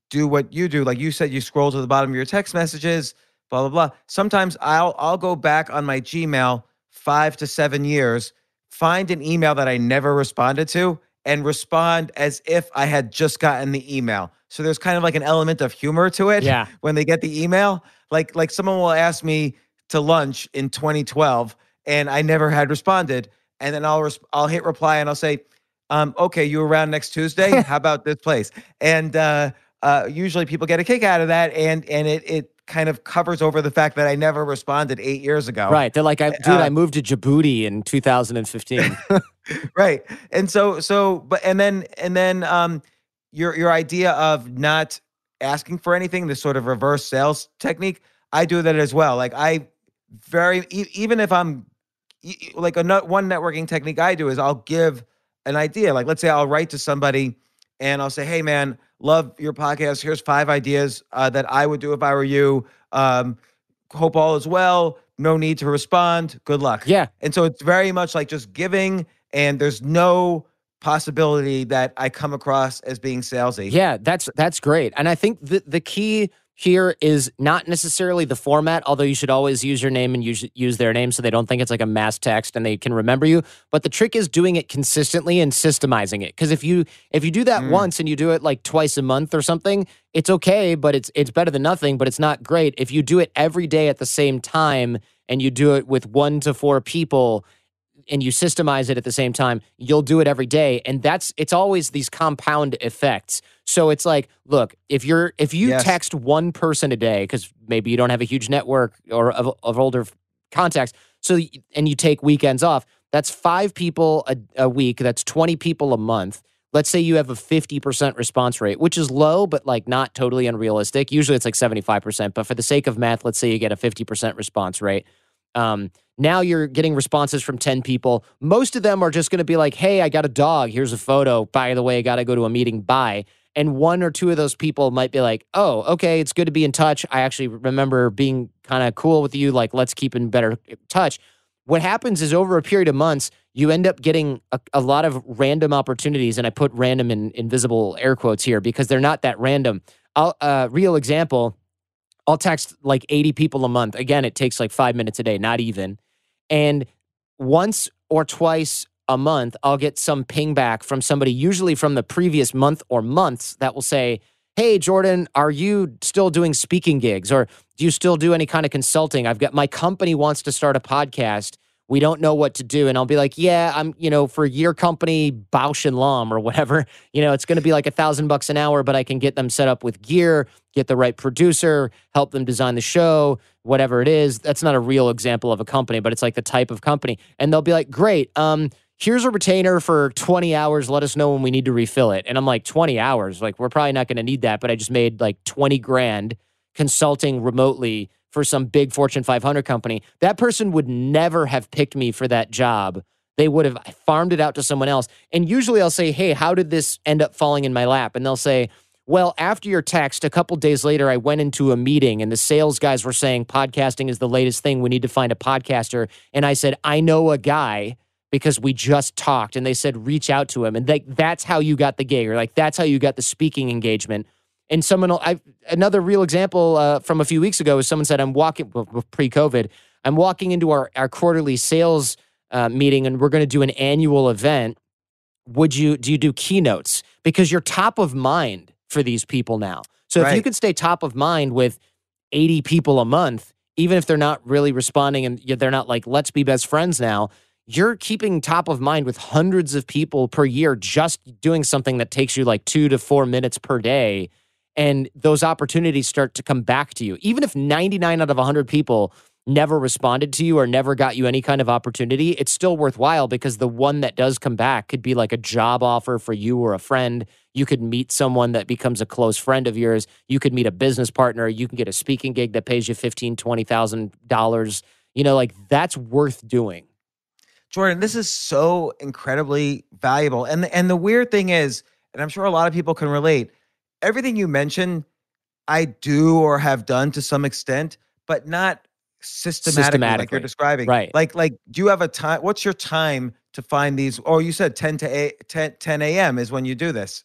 do what you do. Like you said, you scroll to the bottom of your text messages, blah, blah, blah. Sometimes I'll I'll go back on my Gmail five to seven years, find an email that I never responded to, and respond as if I had just gotten the email. So there's kind of like an element of humor to it. Yeah. When they get the email, like like someone will ask me to lunch in twenty twelve, and I never had responded, and then I'll res- I'll hit reply and I'll say, um, okay, you around next Tuesday? How about this place? And uh, uh, usually people get a kick out of that, and and it it kind of covers over the fact that I never responded eight years ago. Right. They're like, I, dude, Uh, I moved to Djibouti in two thousand fifteen. Right. And so so but and then and then um your your idea of not asking for anything, this sort of reverse sales technique, I do that as well. Like I very e- even if I'm e- e- like a nut- one networking technique I do is I'll give an idea. Like let's say I'll write to somebody and I'll say, "Hey man, love your podcast. Here's five ideas uh, that I would do if I were you. Um hope all is well. No need to respond. Good luck." Yeah. And so it's very much like just giving, and there's no possibility that I come across as being salesy. Yeah, that's that's great. And I think the the key here is not necessarily the format, although you should always use your name and use use their name so they don't think it's like a mass text and they can remember you. But the trick is doing it consistently and systemizing it. Because if you if you do that Mm. once and you do it like twice a month or something, it's okay, but it's it's better than nothing, but it's not great. If you do it every day at the same time and you do it with one to four people and you systemize it at the same time, you'll do it every day. And that's, it's always these compound effects. So it's like, look, if you're, if you Yes. text one person a day, because maybe you don't have a huge network or of, of older contacts, so, y- and you take weekends off, that's five people a, a week. That's twenty people a month. Let's say you have a fifty percent response rate, which is low, but like not totally unrealistic. Usually it's like seventy-five percent, but for the sake of math, let's say you get a fifty percent response rate. Um, now you're getting responses from ten people. Most of them are just going to be like, hey, I got a dog. Here's a photo. By the way, I got to go to a meeting. Bye. And one or two of those people might be like, oh, okay, it's good to be in touch. I actually remember being kind of cool with you. Like, let's keep in better touch. What happens is over a period of months, you end up getting a, a lot of random opportunities. And I put random in invisible air quotes here because they're not that random. I'll, uh, real example, I'll text like eighty people a month. Again, it takes like five minutes a day, not even. And once or twice a month, I'll get some ping back from somebody, usually from the previous month or months, that will say, hey, Jordan, are you still doing speaking gigs? Or do you still do any kind of consulting? I've got, my company wants to start a podcast. We don't know what to do. And I'll be like, yeah, I'm, you know, for your company, Bausch and Lomb or whatever, you know, it's going to be like a thousand bucks an hour, but I can get them set up with gear, get the right producer, help them design the show, whatever it is. That's not a real example of a company, but it's like the type of company. And they'll be like, great, um, here's a retainer for twenty hours. Let us know when we need to refill it. And I'm like, twenty hours? Like, we're probably not going to need that, but I just made like twenty grand consulting remotely for some big Fortune five hundred company. That person would never have picked me for that job. They would have farmed it out to someone else. And usually I'll say, hey, how did this end up falling in my lap? And they'll say, well, after your text, a couple days later, I went into a meeting and the sales guys were saying podcasting is the latest thing. We need to find a podcaster. And I said, I know a guy because we just talked. And they said, reach out to him. And they, that's how you got the gig, or like, that's how you got the speaking engagement. And someone, I another real example uh, from a few weeks ago is someone said, I'm walking, well, pre-COVID, I'm walking into our, our quarterly sales uh, meeting and we're going to do an annual event. Would you, do you do keynotes? Because you're top of mind for these people now. So Right. if you can stay top of mind with eighty people a month, even if they're not really responding and they're not like, let's be best friends now, you're keeping top of mind with hundreds of people per year, just doing something that takes you like two to four minutes per day. And those opportunities start to come back to you. Even if ninety-nine out of one hundred people never responded to you or never got you any kind of opportunity, it's still worthwhile because the one that does come back could be like a job offer for you or a friend. You could meet someone that becomes a close friend of yours. You could meet a business partner. You can get a speaking gig that pays you fifteen thousand dollars, twenty thousand dollars. You know, like that's worth doing. Jordan, this is so incredibly valuable. And the, and the weird thing is, and I'm sure a lot of people can relate, everything you mentioned, I do or have done to some extent, but not systematically, like Systematically. you're describing. Right. Like, like, do you have a time? What's your time to find these? Or you said ten to eight, ten, ten a.m. is when you do this.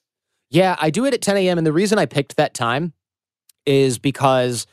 Yeah, I do it at ten a.m. And the reason I picked that time is because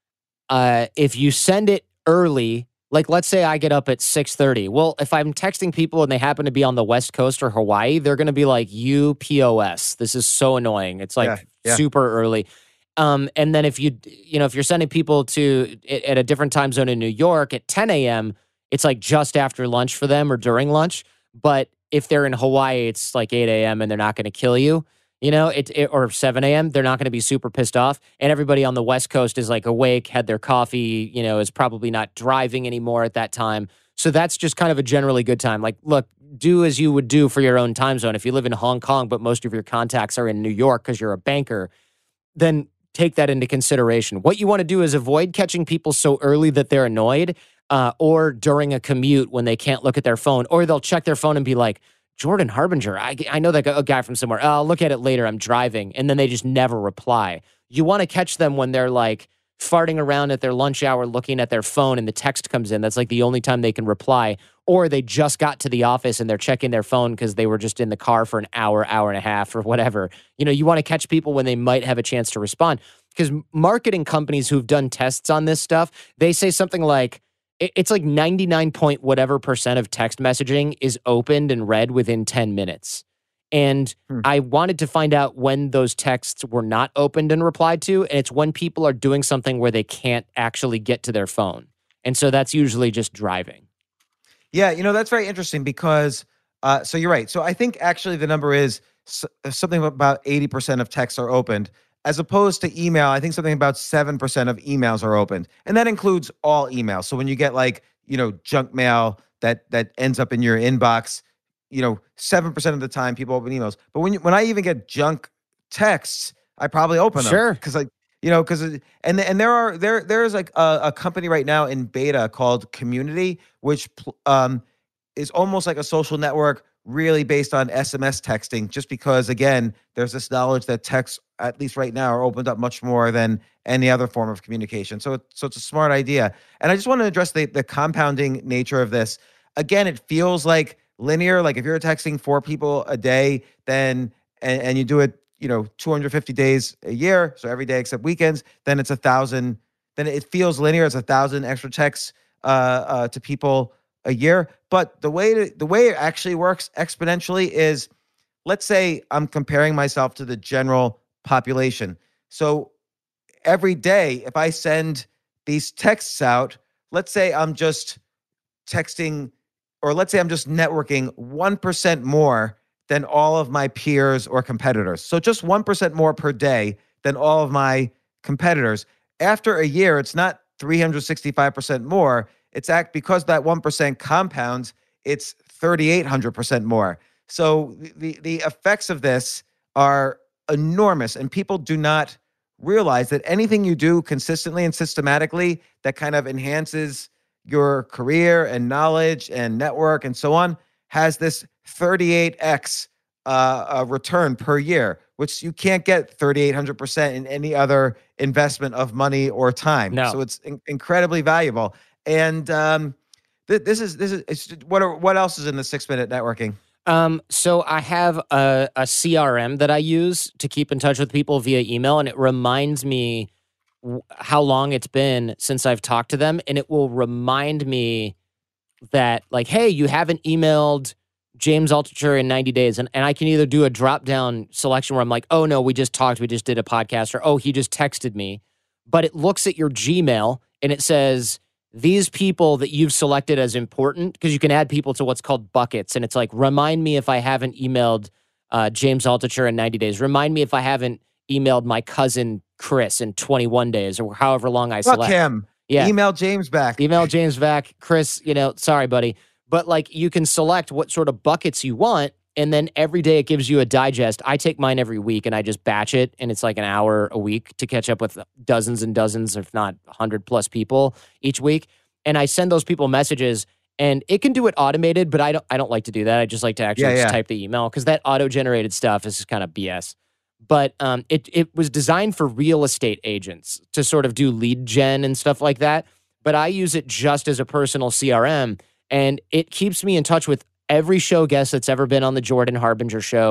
uh, if you send it early, like let's say I get up at six thirty. Well, if I'm texting people and they happen to be on the West Coast or Hawaii, they're going to be like, you P O S. This is so annoying. It's like Yeah, yeah. super early. Um, and then if you, you know, if you're sending people to at a different time zone in New York at ten a.m., it's like just after lunch for them or during lunch. But if they're in Hawaii, it's like eight a.m. and they're not going to kill you. You know, it, it or seven a.m., they're not going to be super pissed off. And everybody on the West Coast is like awake, had their coffee, you know, is probably not driving anymore at that time. So that's just kind of a generally good time. Like, look, do as you would do for your own time zone. If you live in Hong Kong, but most of your contacts are in New York because you're a banker, then take that into consideration. What you want to do is avoid catching people so early that they're annoyed uh, or during a commute when they can't look at their phone, or they'll check their phone and be like, Jordan Harbinger, I, I know that a guy from somewhere. Oh, I'll look at it later. I'm driving. And then they just never reply. You want to catch them when they're like farting around at their lunch hour, looking at their phone, and the text comes in. That's like the only time they can reply. Or they just got to the office and they're checking their phone because they were just in the car for an hour, hour and a half or whatever. You know, you want to catch people when they might have a chance to respond. Because marketing companies who've done tests on this stuff, they say something like, it's like ninety-nine point whatever percent of text messaging is opened and read within ten minutes. And hmm. I wanted to find out when those texts were not opened and replied to. And it's when people are doing something where they can't actually get to their phone. And so that's usually just driving. Yeah, you know, that's very interesting because, uh, so you're right. So I think actually the number is s- something about eighty percent of texts are opened. As opposed to email, I think something about seven percent of emails are opened. And that includes all emails. So when you get like, you know, junk mail that that ends up in your inbox, you know, seven percent of the time people open emails. But when you, when I even get junk texts, I probably open them. Sure. Because like, you know, because and and there are there there's like a, a company right now in beta called Community, which um is almost like a social network, really based on S M S texting, just because, again, there's this knowledge that texts, at least right now, are opened up much more than any other form of communication. So, it, so it's a smart idea. And I just want to address the, the compounding nature of this. Again, it feels like linear. Like if you're texting four people a day, then and, and you do it, you know, two hundred fifty days a year, so every day except weekends, then it's a thousand. Then it feels linear. It's a thousand extra texts uh, uh, to people a year. But the way to, the way it actually works exponentially is, let's say I'm comparing myself to the general population. So every day, if I send these texts out, let's say I'm just texting, or let's say I'm just networking one percent more than all of my peers or competitors. So just one percent more per day than all of my competitors. After a year, it's not three hundred sixty-five percent more. It's act because that one percent compounds, it's thirty-eight hundred percent more. So the, the effects of this are enormous, and people do not realize that anything you do consistently and systematically that kind of enhances your career and knowledge and network and so on has this thirty-eight x uh, uh, return per year, which you can't get thirty-eight hundred percent in any other investment of money or time. No. So it's in- incredibly valuable. And um, th- this is this is it's, what are, what else is in the six minute networking? Um, so I have a, a C R M that I use to keep in touch with people via email, and it reminds me w- how long it's been since I've talked to them, and it will remind me that, like, hey, you haven't emailed James Altucher in ninety days, and, and I can either do a drop-down selection where I'm like, oh, no, we just talked, we just did a podcast, or, oh, he just texted me, but it looks at your Gmail, and it says, these people that you've selected as important, because you can add people to what's called buckets. And it's like, remind me if I haven't emailed uh, James Altucher in ninety days. Remind me if I haven't emailed my cousin Chris in twenty-one days or however long I Fuck select. him. Yeah. Email James back. Email James back. Chris, you know, sorry, buddy. But like you can select what sort of buckets you want. And then every day it gives you a digest. I take mine every week and I just batch it. And it's like an hour a week to catch up with dozens and dozens, if not one hundred plus people each week. And I send those people messages, and it can do it automated, but I don't I don't like to do that. I just like to actually Yeah, just yeah. type the email because that auto-generated stuff is just kind of B S. But um, it it was designed for real estate agents to sort of do lead gen and stuff like that. But I use it just as a personal C R M, and it keeps me in touch with every show guest that's ever been on the Jordan Harbinger show.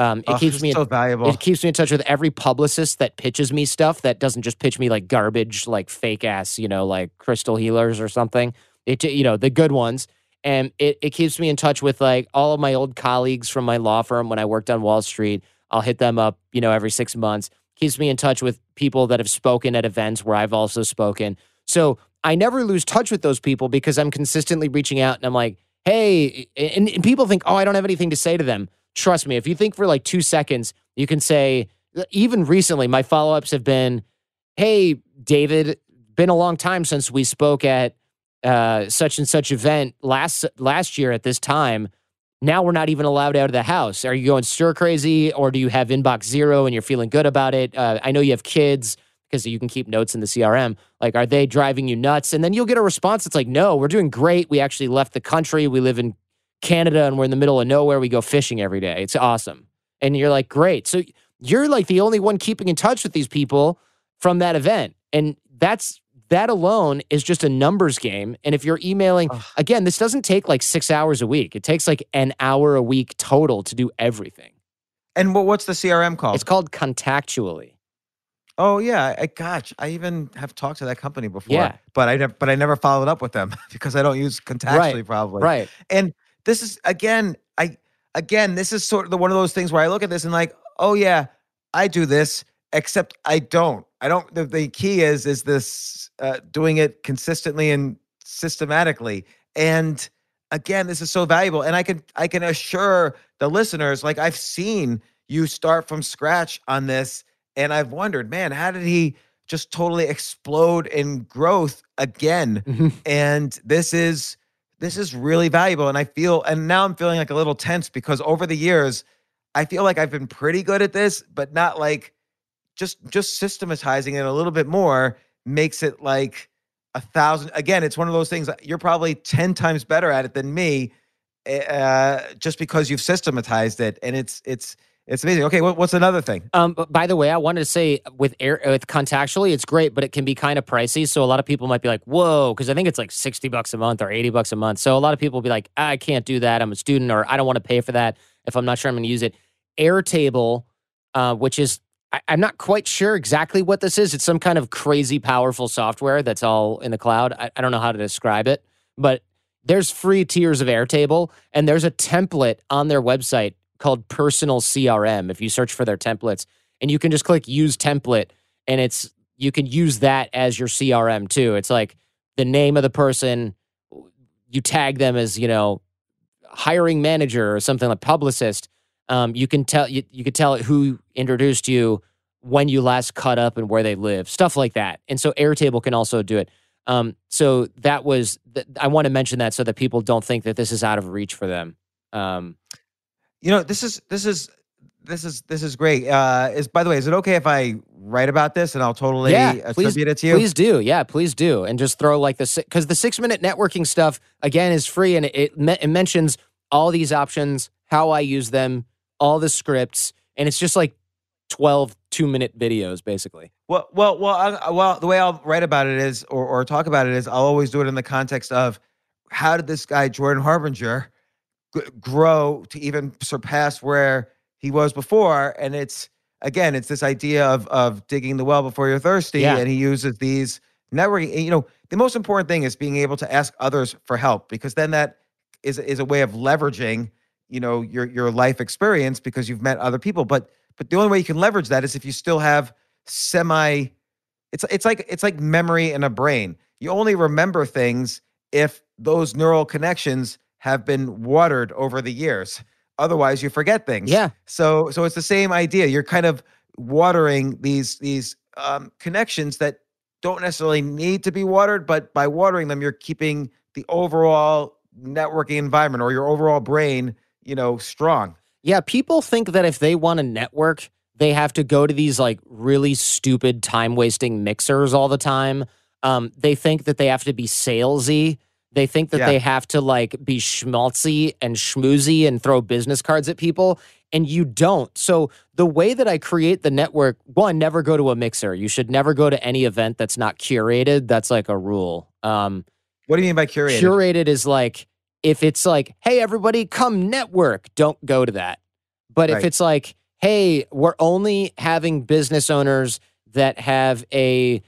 Um, it Oh, keeps it's me so in, valuable. It keeps me in touch with every publicist that pitches me stuff that doesn't just pitch me like garbage, like fake ass, you know, like crystal healers or something. It, you know, the good ones. And it, it keeps me in touch with like all of my old colleagues from my law firm when I worked on Wall Street. I'll hit them up, you know, every six months. Keeps me in touch with people that have spoken at events where I've also spoken. So I never lose touch with those people because I'm consistently reaching out and I'm like, hey, and, and people think, oh, I don't have anything to say to them. Trust me, if you think for like two seconds, you can say, even recently, my follow-ups have been, hey, David, been a long time since we spoke at uh, such and such event last last year at this time. Now we're not even allowed out of the house. Are you going stir crazy or do you have inbox zero and you're feeling good about it? Uh, I know you have kids because you can keep notes in the C R M. Like, are they driving you nuts? And then you'll get a response that's like, no, we're doing great. We actually left the country. We live in Canada and we're in the middle of nowhere. We go fishing every day. It's awesome. And you're like, great. So you're like the only one keeping in touch with these people from that event. And that's that alone is just a numbers game. And if you're emailing, Ugh. again, this doesn't take like six hours a week. It takes like an hour a week total to do everything. And what, what's the C R M called? It's called Contactually. Oh yeah, I gosh, I even have talked to that company before. Yeah. But I never but I never followed up with them because I don't use Contactually Right. probably. Right. And this is again, I again, this is sort of the one of those things where I look at this and like, oh yeah, I do this, except I don't. I don't. The, the key is is this uh, doing it consistently and systematically. And again, this is so valuable. And I can I can assure the listeners, like I've seen you start from scratch on this, and I've wondered, man, how did he just totally explode in growth again? Mm-hmm. And this is this is really valuable. And I feel, and now I'm feeling like a little tense because over the years, I feel like I've been pretty good at this, but not like. Just just systematizing it a little bit more makes it like a thousand. Again, it's one of those things. You're probably ten times better at it than me, uh, just because you've systematized it, and it's it's it's amazing. Okay, what, what's another thing? Um, but by the way, I wanted to say with air with Contactually, it's great, but it can be kind of pricey. So a lot of people might be like, "Whoa," because I think it's like sixty bucks a month or eighty bucks a month. So a lot of people will be like, "I can't do that. I'm a student, or I don't want to pay for that if I'm not sure I'm going to use it." Airtable, uh, which is I, I'm not quite sure exactly what this is. It's some kind of crazy powerful software that's all in the cloud. I, I don't know how to describe it, but there's free tiers of Airtable, and there's a template on their website called Personal C R M. If you search for their templates, and you can just click Use Template, and it's you can use that as your C R M too. It's like the name of the person, you tag them as, you know, hiring manager or something like publicist. Um, you can tell you, you could tell it who introduced you, when you last caught up, and where they live, stuff like that. And so Airtable can also do it. Um, so that was th- I want to mention that so that people don't think that this is out of reach for them. Um, you know, this is this is this is this is great. Uh, is by the way, is it okay if I write about this and I'll totally yeah, attribute please, it to you? Please do, yeah, please do, and just throw like the because the six minute networking stuff again is free, and it it, me- it mentions all these options, how I use them, all the scripts, and it's just like twelve two-minute videos, basically. Well, well, well, I, well. The way I'll write about it is, or or talk about it is, I'll always do it in the context of how did this guy Jordan Harbinger g- grow to even surpass where he was before? And it's again, it's this idea of of digging the well before you're thirsty, Yeah. and he uses these networking. You know, the most important thing is being able to ask others for help, because then that is is a way of leveraging, you know, your your life experience because you've met other people, but. But the only way you can leverage that is if you still have semi. It's it's like it's like memory in a brain. You only remember things if those neural connections have been watered over the years. Otherwise, you forget things. Yeah. So so it's the same idea. You're kind of watering these these um, connections that don't necessarily need to be watered, but by watering them, you're keeping the overall networking environment or your overall brain, you know, strong. Yeah, people think that if they want to network, they have to go to these like really stupid time-wasting mixers all the time. Um, they think that they have to be salesy. They think that Yeah. they have to like be schmaltzy and schmoozy and throw business cards at people, and you don't. So the way that I create the network, one, never go to a mixer. You should never go to any event that's not curated. That's like a rule. Um, What do you mean by curated? Curated is like, if it's like, hey, everybody, come network, don't go to that. But if Right. it's like, hey, we're only having business owners that have a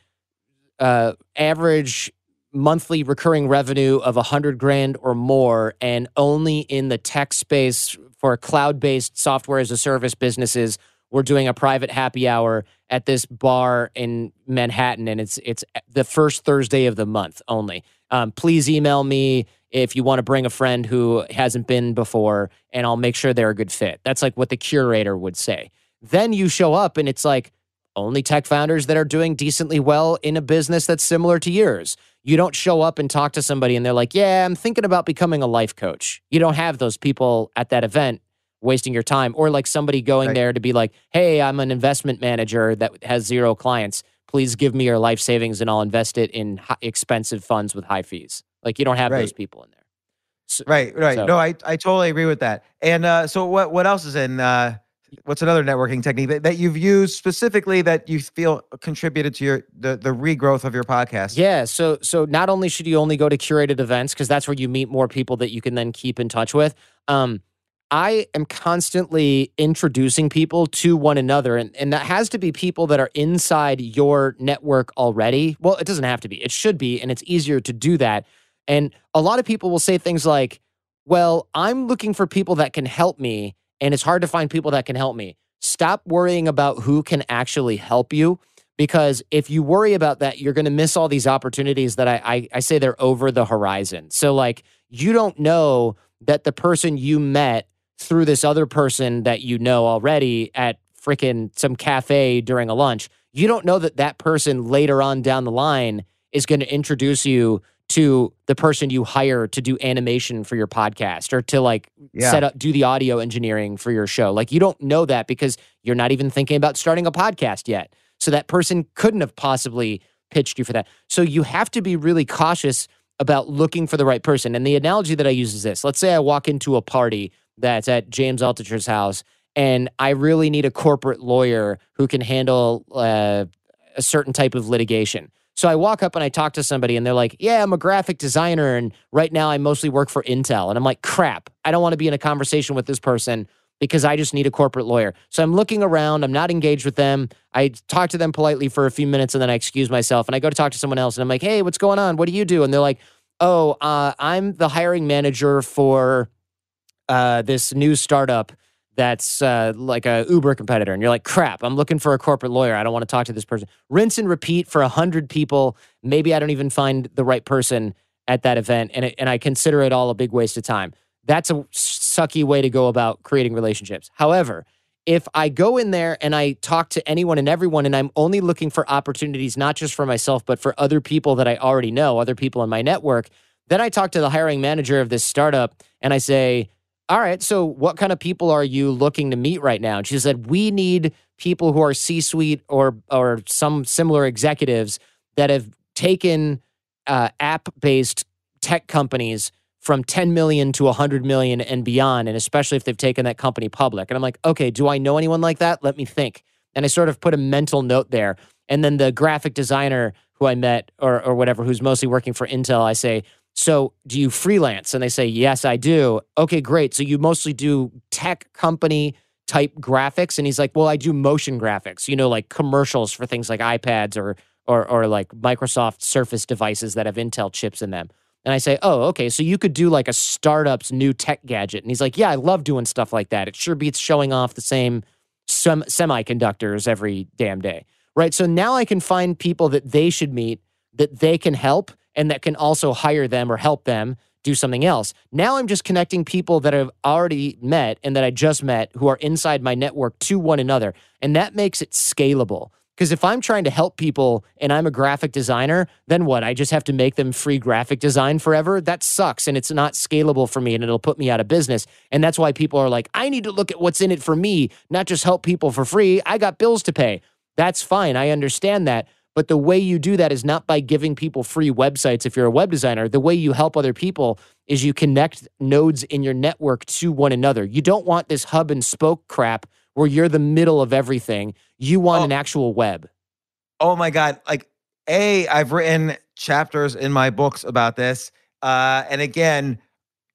uh, average monthly recurring revenue of a hundred grand or more, and only in the tech space for cloud-based software as a service businesses, we're doing a private happy hour at this bar in Manhattan, and it's it's the first Thursday of the month only. Um, please email me if you want to bring a friend who hasn't been before, and I'll make sure they're a good fit. That's like what the curator would say. Then you show up, and it's like only tech founders that are doing decently well in a business that's similar to yours. You don't show up and talk to somebody, and they're like, yeah, I'm thinking about becoming a life coach. You don't have those people at that event wasting your time, or like somebody going Right. there to be like, hey, I'm an investment manager that has zero clients. Please give me your life savings and I'll invest it in hi- expensive funds with high fees. Like you don't have Right. those people in there. So, Right, right. so- No, I, I totally agree with that. And uh, so what what else is in uh, what's another networking technique that, that you've used specifically that you feel contributed to your the, the regrowth of your podcast? Yeah, so so not only should you only go to curated events because that's where you meet more people that you can then keep in touch with. Um, I am constantly introducing people to one another, and, and that has to be people that are inside your network already. Well, it doesn't have to be. It should be, and it's easier to do that. And a lot of people will say things like, well, I'm looking for people that can help me, and it's hard to find people that can help me. Stop worrying about who can actually help you, because if you worry about that, you're going to miss all these opportunities that I, I I say they're over the horizon. So like, you don't know that the person you met through this other person that you know already at freaking some cafe during a lunch, you don't know that that person later on down the line is going to introduce you to the person you hire to do animation for your podcast or to like Yeah. set up, do the audio engineering for your show. Like you don't know that because you're not even thinking about starting a podcast yet. So that person couldn't have possibly pitched you for that. So you have to be really cautious about looking for the right person. And the analogy that I use is this. Let's say I walk into a party that's at James Altucher's house, and I really need a corporate lawyer who can handle uh, a certain type of litigation. So I walk up and I talk to somebody, and they're like, yeah, I'm a graphic designer, and right now I mostly work for Intel. And I'm like, crap, I don't want to be in a conversation with this person because I just need a corporate lawyer. So I'm looking around. I'm not engaged with them. I talk to them politely for a few minutes, and then I excuse myself, and I go to talk to someone else, and I'm like, hey, what's going on? What do you do? And they're like, oh, uh, I'm the hiring manager for uh, this new startup that's uh, like a Uber competitor. And you're like, crap, I'm looking for a corporate lawyer. I don't want to talk to this person. Rinse and repeat for a hundred people. Maybe I don't even find the right person at that event. And, it, and I consider it all a big waste of time. That's a sucky way to go about creating relationships. However, if I go in there and I talk to anyone and everyone, and I'm only looking for opportunities, not just for myself, but for other people that I already know, other people in my network, then I talk to the hiring manager of this startup and I say, all right, so what kind of people are you looking to meet right now? And she said, we need people who are C-suite or or some similar executives that have taken uh, app-based tech companies from ten million to one hundred million and beyond, and especially if they've taken that company public. And I'm like, okay, do I know anyone like that? Let me think. And I sort of put a mental note there. And then the graphic designer who I met or or whatever, who's mostly working for Intel, I say, so do you freelance? And they say, yes, I do. Okay, great. So you mostly do tech company type graphics? And he's like, well, I do motion graphics, you know, like commercials for things like iPads or or or like Microsoft Surface devices that have Intel chips in them. And I say, oh, okay, so you could do like a startup's new tech gadget. And he's like, yeah, I love doing stuff like that. It sure beats showing off the same sem- semiconductors every damn day, right? So now I can find people that they should meet, that they can help, and that can also hire them or help them do something else. Now I'm just connecting people that I've already met and that I just met who are inside my network to one another. And that makes it scalable. Because if I'm trying to help people and I'm a graphic designer, then what? I just have to make them free graphic design forever? That sucks, and it's not scalable for me, and it'll put me out of business. And that's why people are like, I need to look at what's in it for me, not just help people for free. I got bills to pay. That's fine. I understand that. But the way you do that is not by giving people free websites if you're a web designer. The way you help other people is you connect nodes in your network to one another. You don't want this hub and spoke crap where you're the middle of everything. You want Oh. an actual web. Oh my God. Like, A, I've written chapters in my books about this. Uh, and again,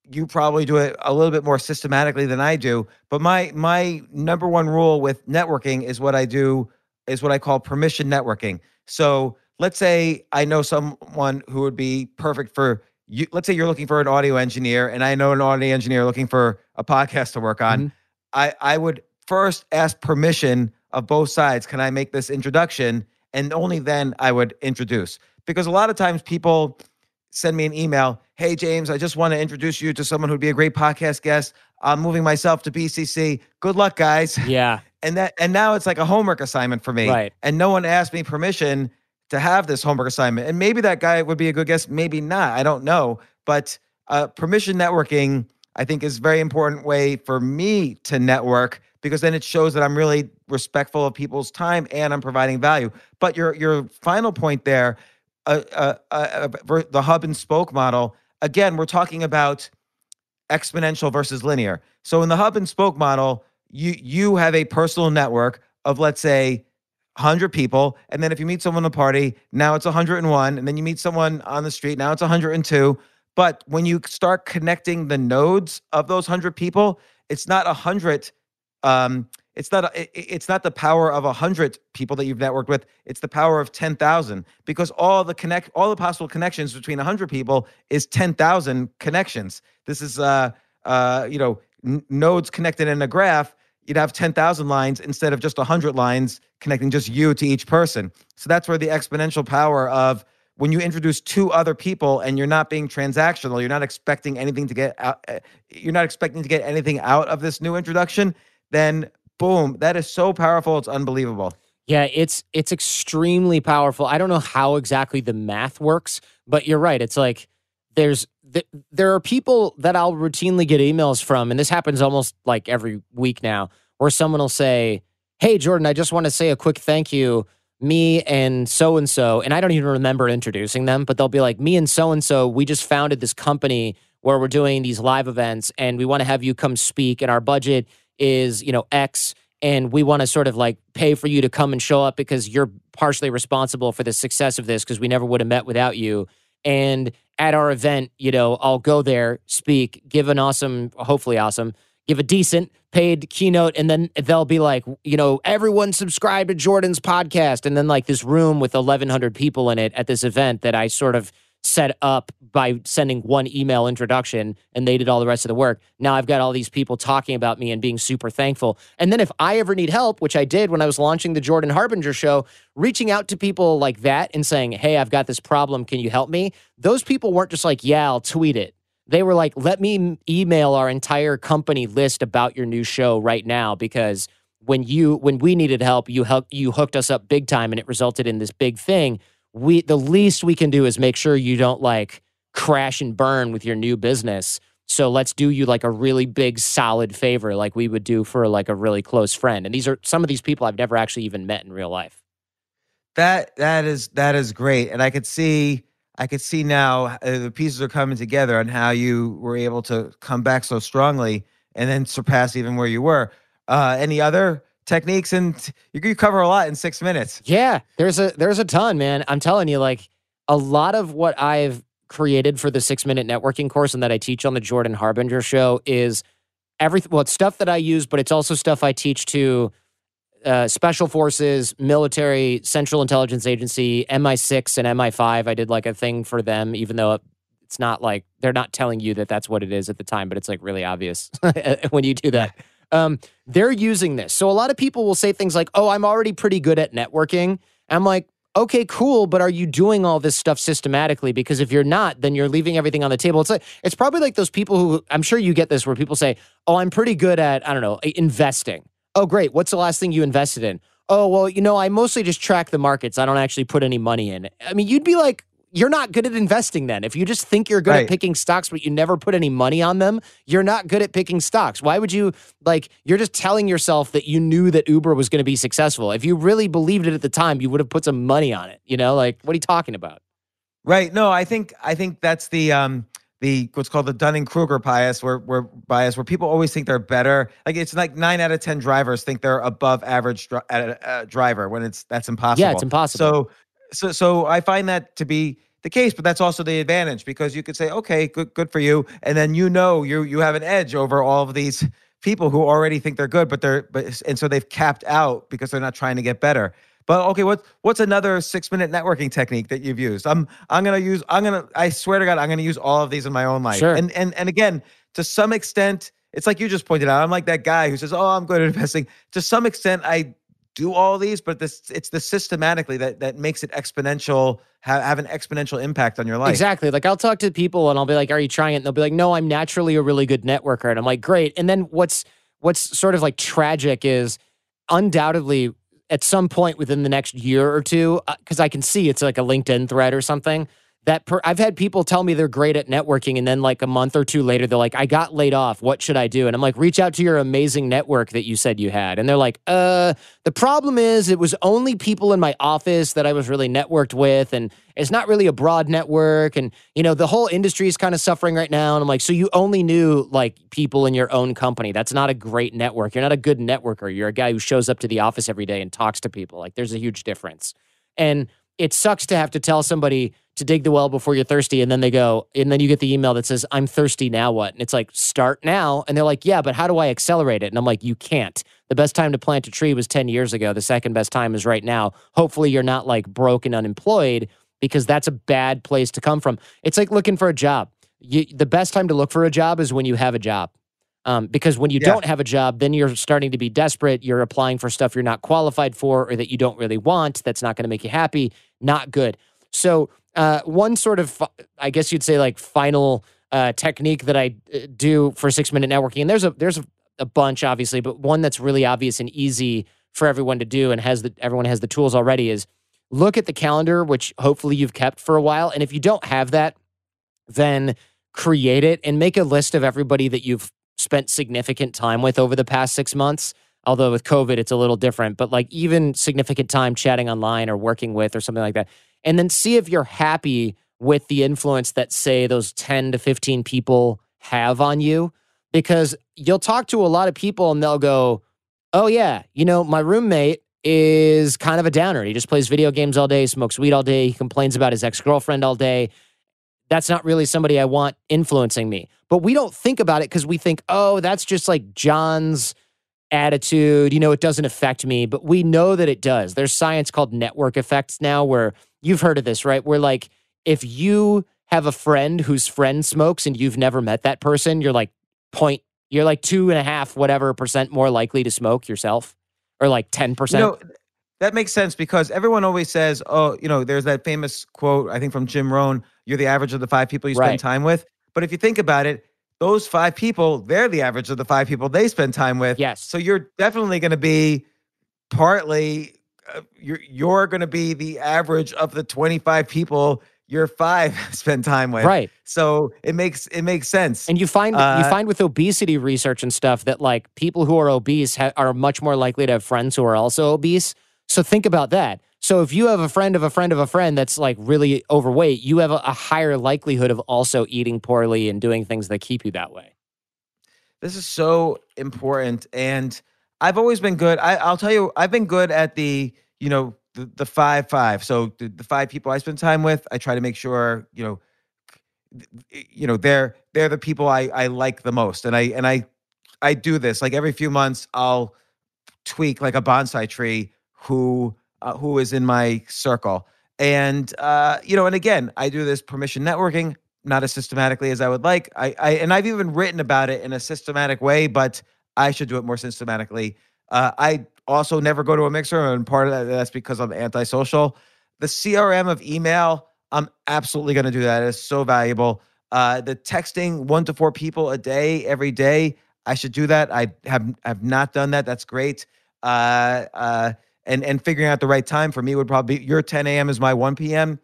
you probably do it a little bit more systematically than I do. But my my number one rule with networking is what I do is what I call permission networking. So let's say I know someone who would be perfect for you. Let's say you're looking for an audio engineer, and I know an audio engineer looking for a podcast to work on. Mm-hmm. I, I would first ask permission of both sides. Can I make this introduction? And only then I would introduce. Because a lot of times people send me an email, hey, James, I just want to introduce you to someone who'd be a great podcast guest. I'm moving myself to B C C. Good luck, guys. Yeah. And that and now it's like a homework assignment for me. Right. And no one asked me permission to have this homework assignment. And maybe that guy would be a good guest, maybe not. I don't know. But uh, permission networking, I think, is a very important way for me to network, because then it shows that I'm really respectful of people's time and I'm providing value. But your your final point there, uh, uh, uh, uh, the hub and spoke model, again, we're talking about exponential versus linear. So in the hub and spoke model, you you have a personal network of, let's say, one hundred people. And then if you meet someone at a party, now it's one hundred one. And then you meet someone on the street, now it's one hundred two. But when you start connecting the nodes of those one hundred people, it's not one hundred. Um, it's not a, it, it's not the power of one hundred people that you've networked with. It's the power of ten thousand, because all the connect all the possible connections between one hundred people is ten thousand connections. This is uh uh you know n- nodes connected in a graph. You'd have ten thousand lines instead of just one hundred lines connecting just you to each person. So that's where the exponential power of, when you introduce two other people and you're not being transactional, you're not expecting anything to get out, you're not expecting to get anything out of this new introduction, then boom, that is so powerful. It's unbelievable. Yeah, it's it's extremely powerful. I don't know how exactly the math works, but you're right. It's like there's th- there are people that I'll routinely get emails from, and this happens almost like every week now, where someone will say, hey, Jordan, I just want to say a quick thank you. Me and so-and-so, and I don't even remember introducing them, but they'll be like, me and so-and-so, we just founded this company where we're doing these live events, and we want to have you come speak, and our budget is, you know, X, and we want to sort of like pay for you to come and show up because you're partially responsible for the success of this, because we never would have met without you. And at our event, you know, I'll go there, speak, give an awesome, hopefully awesome, give a decent paid keynote, and then they'll be like, you know, everyone subscribe to Jordan's podcast. And then like this room with eleven hundred people in it at this event that I sort of set up by sending one email introduction, and they did all the rest of the work. Now I've got all these people talking about me and being super thankful. And then if I ever need help, which I did when I was launching the Jordan Harbinger show, reaching out to people like that and saying, hey, I've got this problem, can you help me? Those people weren't just like, yeah, I'll tweet it. They were like, let me email our entire company list about your new show right now, because when you when we needed help, you help, you hooked us up big time, and it resulted in this big thing. We the least we can do is make sure you don't like crash and burn with your new business. So let's do you like a really big solid favor, like we would do for like a really close friend. And these are some of these people I've never actually even met in real life. That that is that is great, and I could see. I could see now uh, the pieces are coming together on how you were able to come back so strongly and then surpass even where you were. Uh, any other techniques? And you you cover a lot in six minutes. Yeah, there's a there's a ton, man. I'm telling you, like a lot of what I've created for the six minute networking course and that I teach on the Jordan Harbinger show is everything. Well, it's stuff that I use, but it's also stuff I teach to Uh, special forces, military, Central Intelligence Agency, M I six and M I five. I did like a thing for them, even though it's not like, they're not telling you that that's what it is at the time, but it's like really obvious when you do that. Um, they're using this. So a lot of people will say things like, oh, I'm already pretty good at networking. I'm like, okay, cool, but are you doing all this stuff systematically? Because if you're not, then you're leaving everything on the table. It's like, it's probably like those people who, I'm sure you get this, where people say, oh, I'm pretty good at, I don't know, investing. Oh, great. What's the last thing you invested in? Oh, well, you know, I mostly just track the markets. I don't actually put any money in. I mean, you'd be like, you're not good at investing then. If you just think you're good right. at picking stocks, but you never put any money on them, you're not good at picking stocks. Why would you, like, you're just telling yourself that you knew that Uber was going to be successful. If you really believed it at the time, you would have put some money on it. You know, like, what are you talking about? Right. No, I think, I think that's the, um, the what's called the Dunning-Kruger bias, where where bias where people always think they're better. Like it's like nine out of ten drivers think they're above average dri- uh, driver when it's that's impossible. Yeah, it's impossible. So so so I find that to be the case, but that's also the advantage because you could say, okay, good, good for you. And then, you know, you, you have an edge over all of these people who already think they're good, but they're, but, and so they've capped out because they're not trying to get better. But okay, what, what's another six minute networking technique that you've used? I'm, I'm going to use, I'm going to, I swear to God, I'm going to use all of these in my own life. Sure. And, and, and again, to some extent, it's like you just pointed out, I'm like that guy who says, oh, I'm good at investing. To some extent, I do all these, but this it's the systematically that that makes it exponential, have, have an exponential impact on your life. Exactly. Like I'll talk to people and I'll be like, are you trying it? And they'll be like, no, I'm naturally a really good networker. And I'm like, great. And then what's what's sort of like tragic is undoubtedly at some point within the next year or two, because I can see it's like a LinkedIn thread or something, that per, I've had people tell me they're great at networking, and then like a month or two later, they're like, I got laid off. What should I do? And I'm like, reach out to your amazing network that you said you had. And they're like, uh, the problem is it was only people in my office that I was really networked with, and it's not really a broad network. And, you know, the whole industry is kind of suffering right now. And I'm like, so you only knew like people in your own company. That's not a great network. You're not a good networker. You're a guy who shows up to the office every day and talks to people. Like there's a huge difference. And it sucks to have to tell somebody to dig the well before you're thirsty, and then they go, and then you get the email that says, I'm thirsty, now what? And it's like, start now. And they're like, yeah, but how do I accelerate it? And I'm like, you can't. The best time to plant a tree was ten years ago. The second best time is right now. Hopefully you're not like broke and unemployed, because that's a bad place to come from. It's like looking for a job. You, the best time to look for a job is when you have a job. Um, because when you yeah. don't have a job, then you're starting to be desperate. You're applying for stuff you're not qualified for or that you don't really want. That's not going to make you happy. Not good. So uh, one sort of, I guess you'd say like final uh, technique that I do for six minute networking, and there's a there's a, a bunch obviously, but one that's really obvious and easy for everyone to do, and has the everyone has the tools already, is look at the calendar, which hopefully you've kept for a while. And if you don't have that, then create it and make a list of everybody that you've spent significant time with over the past six months. Although with COVID, it's a little different, but like even significant time chatting online or working with or something like that. And then see if you're happy with the influence that, say, those ten to fifteen people have on you. Because you'll talk to a lot of people and they'll go, oh yeah, you know, my roommate is kind of a downer. He just plays video games all day, smokes weed all day, he complains about his ex-girlfriend all day. That's not really somebody I want influencing me. But we don't think about it because we think, oh, that's just like John's attitude. You know, it doesn't affect me. But we know that it does. There's science called network effects now, where you've heard of this, right? Where like if you have a friend whose friend smokes and you've never met that person, you're like point, you're like two and a half, whatever percent more likely to smoke yourself, or like ten percent. You know, that makes sense because everyone always says, oh, you know, there's that famous quote, I think from Jim Rohn, you're the average of the five people you spend Right. time with. But if you think about it, those five people, they're the average of the five people they spend time with. Yes. So you're definitely going to be partly, uh, you're, you're going to be the average of the twenty-five people your five spend time with. Right. So it makes, it makes sense. And you find Uh, you find with obesity research and stuff that like people who are obese ha- are much more likely to have friends who are also obese. So think about that. So if you have a friend of a friend of a friend that's like really overweight, you have a, a higher likelihood of also eating poorly and doing things that keep you that way. This is so important. And I've always been good. I, I'll tell you, I've been good at the, you know, the, the five, five. So the, the five people I spend time with, I try to make sure, you know, you know, they're, they're the people I, I like the most. And I, and I, I do this like every few months, I'll tweak like a bonsai tree who, uh, who is in my circle. And, uh, you know, and again, I do this permission networking, not as systematically as I would like. I, I and I've even written about it in a systematic way, but I should do it more systematically. Uh, I also never go to a mixer, and part of that, that's because I'm antisocial. The C R M of email, I'm absolutely going to do that. It's so valuable. Uh, the texting one to four people a day, every day, I should do that. I have have not done that. That's great. Uh, uh, and and figuring out the right time for me would probably be your ten a.m. is my one p.m.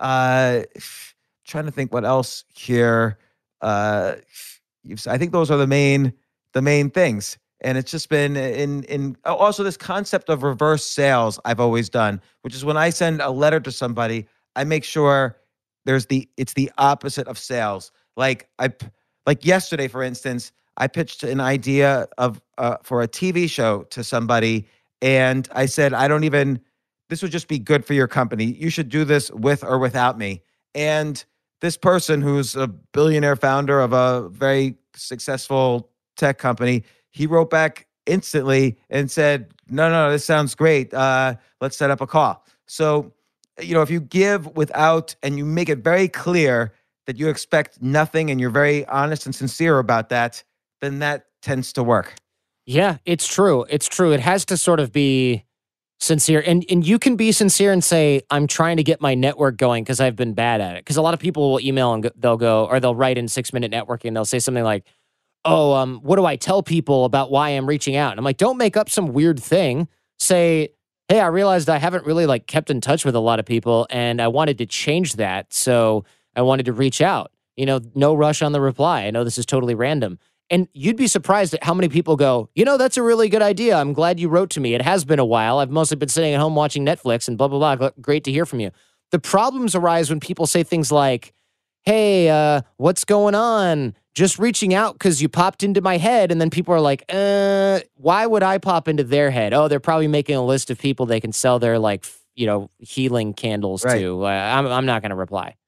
Uh, trying to think what else here. Uh, you've, I think those are the main the main things. And it's just been in in oh, also this concept of reverse sales I've always done, which is when I send a letter to somebody, I make sure there's the it's the opposite of sales. Like I like yesterday, for instance, I pitched an idea of uh, for a T V show to somebody, and I said, I don't even. This would just be good for your company. You should do this with or without me. And this person who's a billionaire founder of a very successful tech company, he wrote back instantly and said, no, no, this sounds great. Uh, let's set up a call. So, you know, if you give without, and you make it very clear that you expect nothing and you're very honest and sincere about that, then that tends to work. Yeah, it's true. It's true. It has to sort of be sincere. And and you can be sincere and say, I'm trying to get my network going because I've been bad at it. Because a lot of people will email and go, they'll go, or they'll write in Six Minute Networking, they'll say something like, oh, um, what do I tell people about why I'm reaching out? And I'm like, don't make up some weird thing. Say, hey, I realized I haven't really like kept in touch with a lot of people and I wanted to change that. So I wanted to reach out. You know, no rush on the reply. I know this is totally random. And you'd be surprised at how many people go, you know, that's a really good idea. I'm glad you wrote to me. It has been a while. I've mostly been sitting at home watching Netflix and blah, blah, blah. Great to hear from you. The problems arise when people say things like, hey, uh, what's going on? Just reaching out because you popped into my head. And then people are like, uh, why would I pop into their head? Oh, they're probably making a list of people they can sell their, like, you know, healing candles right. to. Uh, I'm, I'm not going to reply.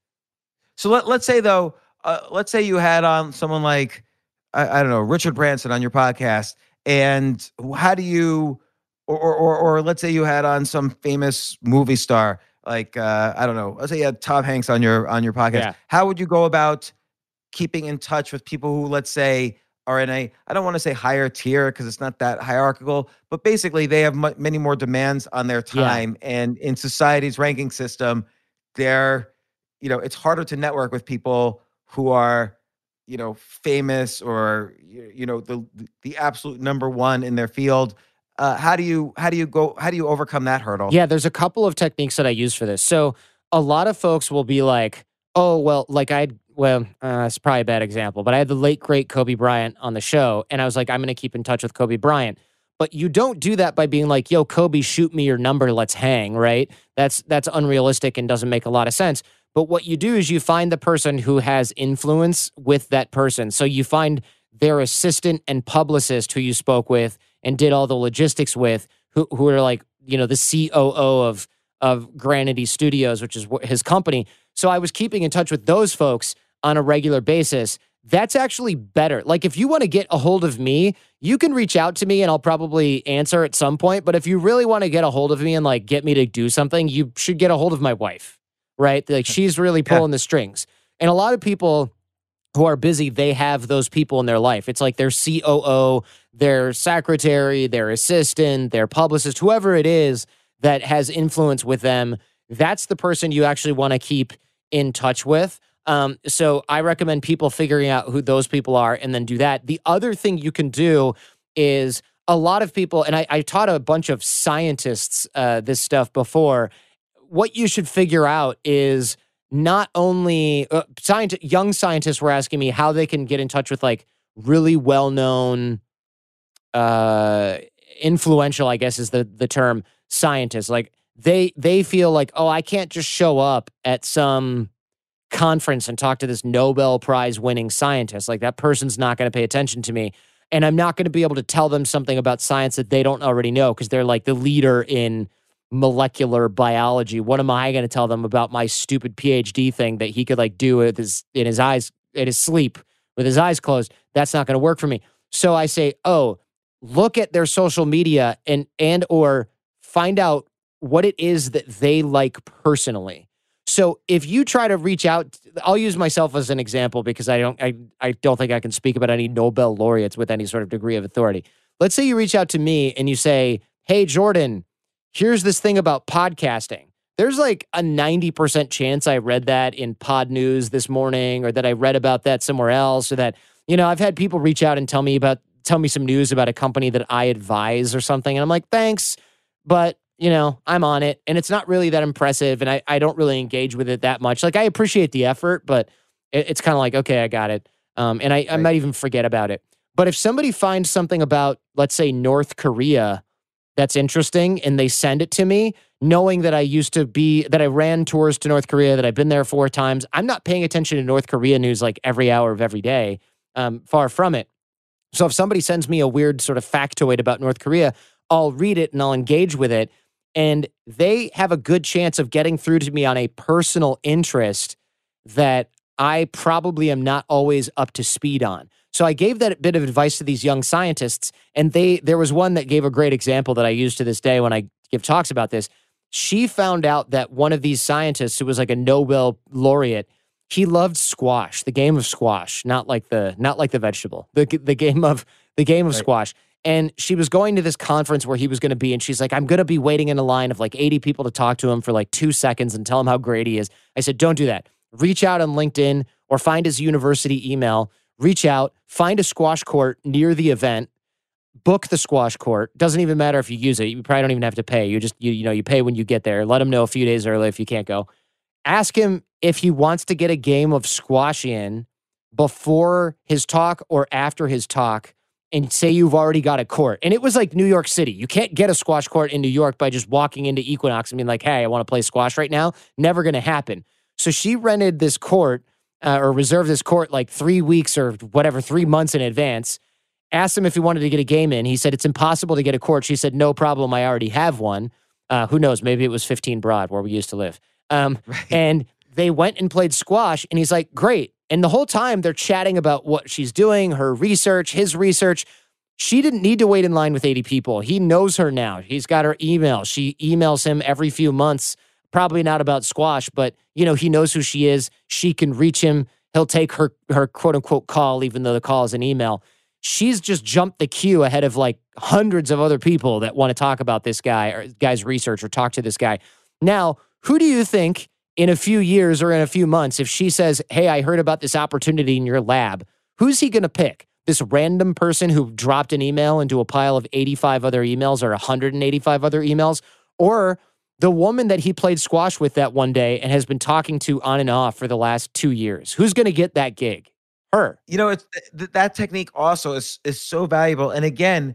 So let, let's say, though, uh, let's say you had on someone like, I, I don't know, Richard Branson on your podcast, and how do you, or, or or let's say you had on some famous movie star, like uh, I don't know, let's say you had Tom Hanks on your on your podcast. Yeah. How would you go about keeping in touch with people who, let's say, are in a, I don't want to say higher tier because it's not that hierarchical, but basically they have m- many more demands on their time, yeah. and in society's ranking system, they're, you know, it's harder to network with people who are, you know, famous or, you know, the the absolute number one in their field. Uh, how do you how do you go how do you overcome that hurdle? Yeah, there's a couple of techniques that I use for this. So a lot of folks will be like, oh, well, like I well, uh, it's probably a bad example, but I had the late great Kobe Bryant on the show, and I was like, I'm going to keep in touch with Kobe Bryant. But you don't do that by being like, yo, Kobe, shoot me your number, let's hang, right? That's that's unrealistic and doesn't make a lot of sense. But what you do is you find the person who has influence with that person. So you find their assistant and publicist who you spoke with and did all the logistics with, who who are like, you know, the C O O of of Granity Studios, which is his company. So I was keeping in touch with those folks on a regular basis. That's actually better. Like, if you want to get a hold of me, you can reach out to me and I'll probably answer at some point. But if you really want to get a hold of me and like get me to do something, you should get a hold of my wife. Right? Like, she's really pulling yeah. the strings. And a lot of people who are busy, they have those people in their life. It's like their C O O, their secretary, their assistant, their publicist, whoever it is that has influence with them. That's the person you actually want to keep in touch with. Um, so I recommend people figuring out who those people are and then do that. The other thing you can do is a lot of people, and I, I taught a bunch of scientists uh, this stuff before. What you should figure out is not only uh, science, young scientists were asking me how they can get in touch with like really well-known, uh, influential, I guess is the the term, scientists. Like they they feel like, oh, I can't just show up at some conference and talk to this Nobel Prize winning scientist. Like, that person's not going to pay attention to me, and I'm not going to be able to tell them something about science that they don't already know because they're like the leader in molecular biology. What am I going to tell them about my stupid P H D thing that he could like do with his in his eyes in his sleep with his eyes closed? That's not going to work for me. So I say, oh, look at their social media and and or find out what it is that they like personally. So if you try to reach out, I'll use myself as an example because I don't I I don't think I can speak about any Nobel laureates with any sort of degree of authority. Let's say you reach out to me and you say, hey, Jordan, here's this thing about podcasting. There's like a ninety percent chance I read that in Pod News this morning, or that I read about that somewhere else, or that, you know, I've had people reach out and tell me about, tell me some news about a company that I advise or something. And I'm like, thanks, but, you know, I'm on it. And it's not really that impressive. And I, I don't really engage with it that much. Like, I appreciate the effort, but it, it's kind of like, okay, I got it. Um, and I, I might even forget about it. But if somebody finds something about, let's say, North Korea that's interesting and they send it to me, knowing that I used to be, that I ran tours to North Korea, that I've been there four times, I'm not paying attention to North Korea news like every hour of every day. Um, far from it. So if somebody sends me a weird sort of factoid about North Korea, I'll read it and I'll engage with it. And they have a good chance of getting through to me on a personal interest that I probably am not always up to speed on. So I gave that bit of advice to these young scientists, and they there was one that gave a great example that I use to this day when I give talks about this. She found out that one of these scientists who was like a Nobel laureate, he loved squash, the game of squash, not like the not like the vegetable, the the game of the game of right. squash. And she was going to this conference where he was going to be, and she's like, I'm going to be waiting in a line of like eighty people to talk to him for like two seconds and tell him how great he is. I said, don't do that. Reach out on LinkedIn or find his university email. Reach out, find a squash court near the event, book the squash court. Doesn't even matter if you use it. You probably don't even have to pay. You just, you, you know, you pay when you get there. Let him know a few days early if you can't go. Ask him if he wants to get a game of squash in before his talk or after his talk, and say you've already got a court. And it was like New York City. You can't get a squash court in New York by just walking into Equinox and being like, hey, I want to play squash right now. Never going to happen. So she rented this court uh, or reserved this court like three weeks or whatever, three months in advance. Asked him if he wanted to get a game in. He said, it's impossible to get a court. She said, no problem. I already have one. Uh, who knows? Maybe it was fifteen Broad where we used to live. Um, right. And they went and played squash, and he's like, great. And the whole time they're chatting about what she's doing, her research, his research. She didn't need to wait in line with eighty people. He knows her now. He's got her email. She emails him every few months, probably not about squash, but you know, he knows who she is. She can reach him. He'll take her, her quote unquote call, even though the call is an email. She's just jumped the queue ahead of like hundreds of other people that want to talk about this guy or guy's research or talk to this guy. Now, who do you think in a few years or in a few months, if she says, hey, I heard about this opportunity in your lab, who's he going to pick? This random person who dropped an email into a pile of eighty-five other emails or one hundred eighty-five other emails? Or the woman that he played squash with that one day and has been talking to on and off for the last two years? Who's going to get that gig? Her. You know, it's th- that technique also is is so valuable. And again,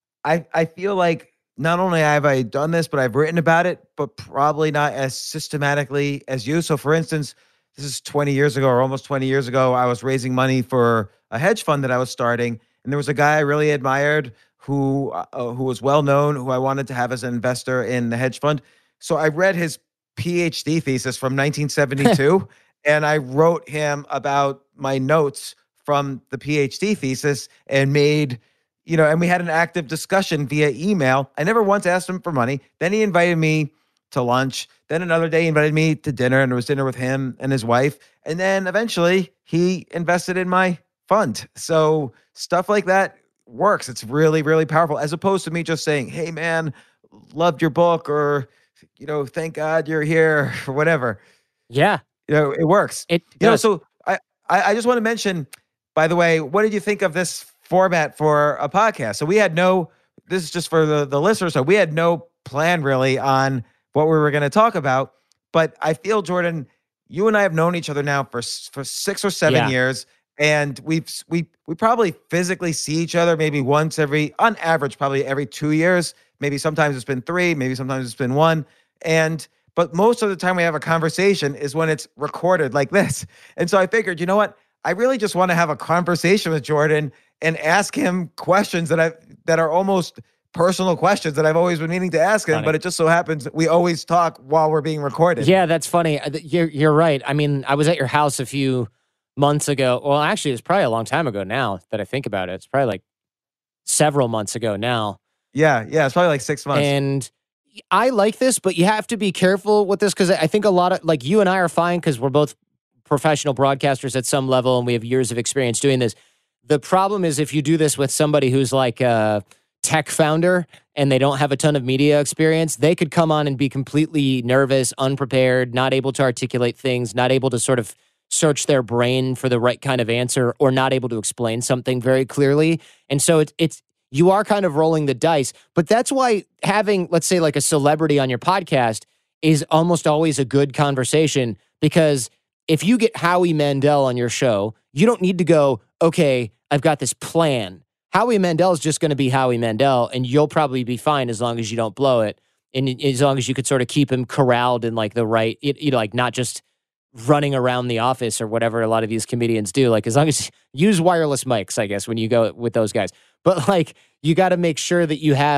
I I feel like not only have I done this, but I've written about it, but probably not as systematically as you. So for instance, this is twenty years ago or almost twenty years ago, I was raising money for a hedge fund that I was starting. And there was a guy I really admired who uh, who was well known, who I wanted to have as an investor in the hedge fund. So I read his PhD thesis from nineteen seventy-two, and I wrote him about my notes from the PhD thesis and made, you know, and we had an active discussion via email. I never once asked him for money. Then he invited me to lunch. Then another day he invited me to dinner, and it was dinner with him and his wife. And then eventually he invested in my fund. So stuff like that works. It's really, really powerful, as opposed to me just saying, hey man, loved your book, or, you know, thank God you're here, or whatever. Yeah. You know, it works. It you know, does. so I, I, I just want to mention, by the way, what did you think of this format for a podcast? So we had no, this is just for the, the listeners. So we had no plan really on what we were going to talk about, but I feel, Jordan, you and I have known each other now for, for six or seven Yeah. years. And we've, we, we probably physically see each other maybe once every, on average, probably every two years. Maybe sometimes it's been three, maybe sometimes it's been one. And, but most of the time we have a conversation is when it's recorded like this. And so I figured, you know what? I really just want to have a conversation with Jordan and ask him questions that I, that are almost personal questions that I've always been meaning to ask him, Funny. but it just so happens that we always talk while we're being recorded. Yeah, that's funny. You're, you're right. I mean, I was at your house a few months ago. Well, actually, it's probably a long time ago now that I think about it. It's probably like several months ago now. Yeah, yeah, it's probably like six months. And I like this, but you have to be careful with this because I think a lot of, like, you and I are fine because we're both professional broadcasters at some level and we have years of experience doing this. The problem is if you do this with somebody who's like a tech founder and they don't have a ton of media experience, they could come on and be completely nervous, unprepared, not able to articulate things, not able to sort of search their brain for the right kind of answer, or not able to explain something very clearly. And so it's, it's, you are kind of rolling the dice, but that's why having, let's say, like a celebrity on your podcast is almost always a good conversation, because if you get Howie Mandel on your show, you don't need to go, okay, I've got this plan. Howie Mandel is just going to be Howie Mandel, and you'll probably be fine as long as you don't blow it. And as long as you could sort of keep him corralled in like the right, you know, like not just running around the office or whatever a lot of these comedians do. Like, as long as use wireless mics, I guess, when you go with those guys. But like, you got to make sure that you have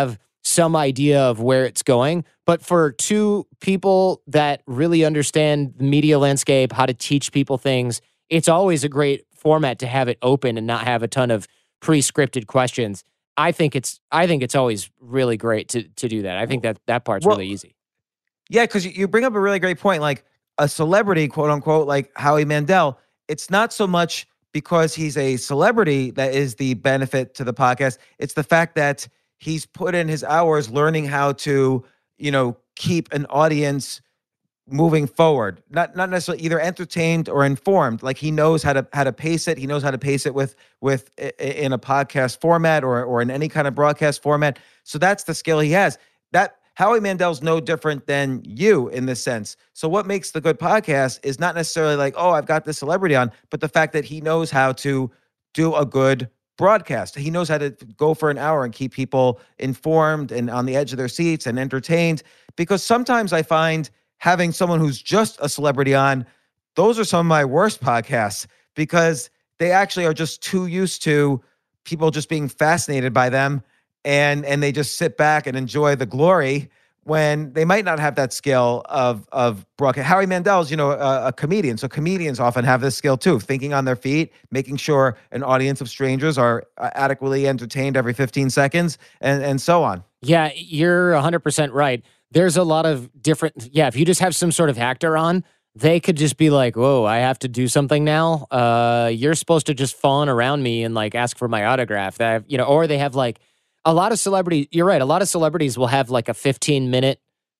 some idea of where it's going. But for two people that really understand the media landscape, how to teach people things, it's always a great format to have it open and not have a ton of pre-scripted questions. I think it's I think it's always really great to to do that. I think that that part's Well, really easy. Yeah, because you bring up a really great point. Like a celebrity, quote unquote, like Howie Mandel, it's not so much because he's a celebrity that is the benefit to the podcast. It's the fact that he's put in his hours learning how to, you know, keep an audience moving forward. Not not necessarily either entertained or informed. Like he knows how to how to pace it. He knows how to pace it with with in a podcast format or or in any kind of broadcast format. So that's the skill he has. That Howie Mandel's no different than you in this sense. So what makes the good podcast is not necessarily like, oh, I've got this celebrity on, but the fact that he knows how to do a good broadcast. He knows how to go for an hour and keep people informed and on the edge of their seats and entertained. Because sometimes I find having someone who's just a celebrity on, those are some of my worst podcasts because they actually are just too used to people just being fascinated by them. And and they just sit back and enjoy the glory when they might not have that skill of of broadcast. Howie Mandel's, you know, a, a comedian, so comedians often have this skill too, thinking on their feet, making sure an audience of strangers are uh, adequately entertained every fifteen seconds, and and so on. Yeah, you're one hundred percent right. There's a lot of different. Yeah, if you just have some sort of actor on, they could just be like, "Whoa, I have to do something now." Uh, you're supposed to just fawn around me and like ask for my autograph. That you know, or they have like. A lot of celebrities, you're right, a lot of celebrities will have like a fifteen minute,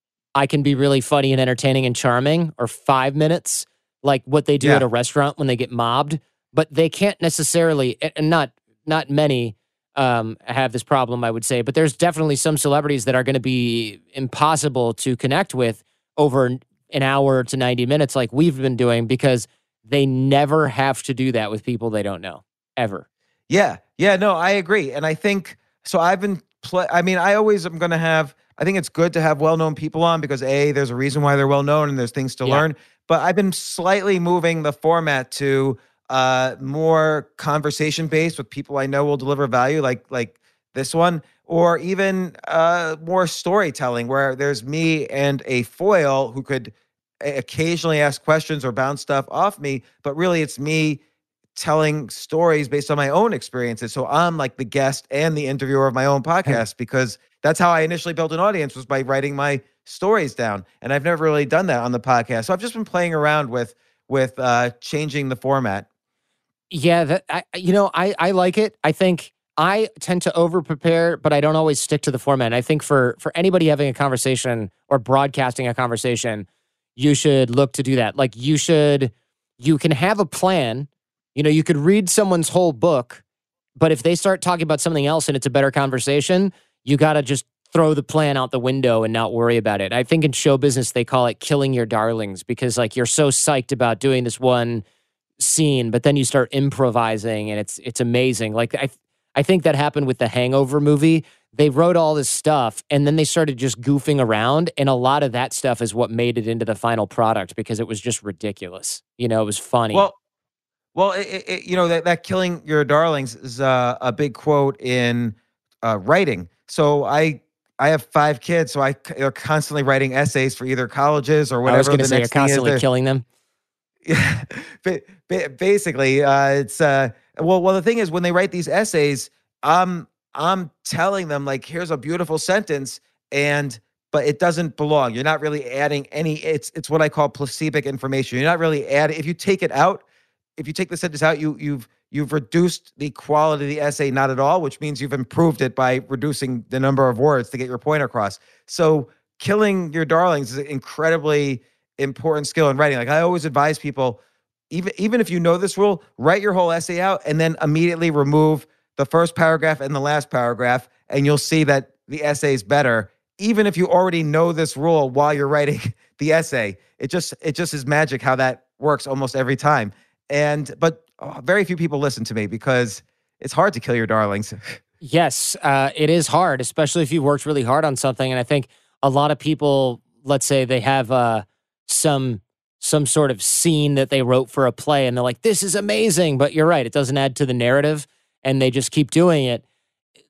I can be really funny and entertaining and charming, or five minutes, like what they do Yeah. at a restaurant when they get mobbed. But they can't necessarily, and not not many um, have this problem, I would say, but there's definitely some celebrities that are going to be impossible to connect with over an hour to ninety minutes like we've been doing because they never have to do that with people they don't know, ever. Yeah, yeah, no, I agree, and I think so. I've been, play, I mean, I always am going to have. I think it's good to have well-known people on because a, there's a reason why they're well-known and there's things to Yeah. learn. But I've been slightly moving the format to uh, more conversation-based with people I know will deliver value, like like this one, or even uh, more storytelling, where there's me and a foil who could a- occasionally ask questions or bounce stuff off me, but really it's me telling stories based on my own experiences. So I'm like the guest and the interviewer of my own podcast because that's how I initially built an audience, was by writing my stories down. And I've never really done that on the podcast. So I've just been playing around with with uh, changing the format. Yeah, that I, you know, I, I like it. I think I tend to over prepare, but I don't always stick to the format. And I think for for anybody having a conversation or broadcasting a conversation, you should look to do that. Like you should, you can have a plan. You know, you could read someone's whole book, but if they start talking about something else and it's a better conversation, you got to just throw the plan out the window and not worry about it. I think in show business, they call it killing your darlings because like you're so psyched about doing this one scene, but then you start improvising and it's it's amazing. Like I I think that happened with the Hangover movie. They wrote all this stuff and then they started just goofing around, and a lot of that stuff is what made it into the final product because it was just ridiculous. You know, it was funny. Well, well, it, it, you know, that, that killing your darlings is uh, a big quote in uh, writing. So I I have five kids, so I are constantly writing essays for either colleges or whatever. I was going to the say you're next thing is. constantly They're- killing them. Yeah, ba- ba- basically, uh, it's uh, well, well. The thing is, when they write these essays, I'm I'm telling them like, here's a beautiful sentence, and but it doesn't belong. You're not really adding any. It's it's what I call placebic information. You're not really adding. If you take it out, if you take the sentence out, you you've you've reduced the quality of the essay not at all, which means you've improved it by reducing the number of words to get your point across. So killing your darlings is incredibly important skill in writing. Like I always advise people, even even if you know this rule, write your whole essay out and then immediately remove the first paragraph and the last paragraph, and you'll see that the essay is better. Even if you already know this rule while you're writing the essay, it just it just is magic how that works almost every time. And but oh, very few people listen to me because it's hard to kill your darlings. Yes, uh, it is hard, especially if you worked really hard on something. And I think a lot of people, let's say they have uh, some some sort of scene that they wrote for a play, and they're like, "This is amazing," but you're right, it doesn't add to the narrative, and they just keep doing it.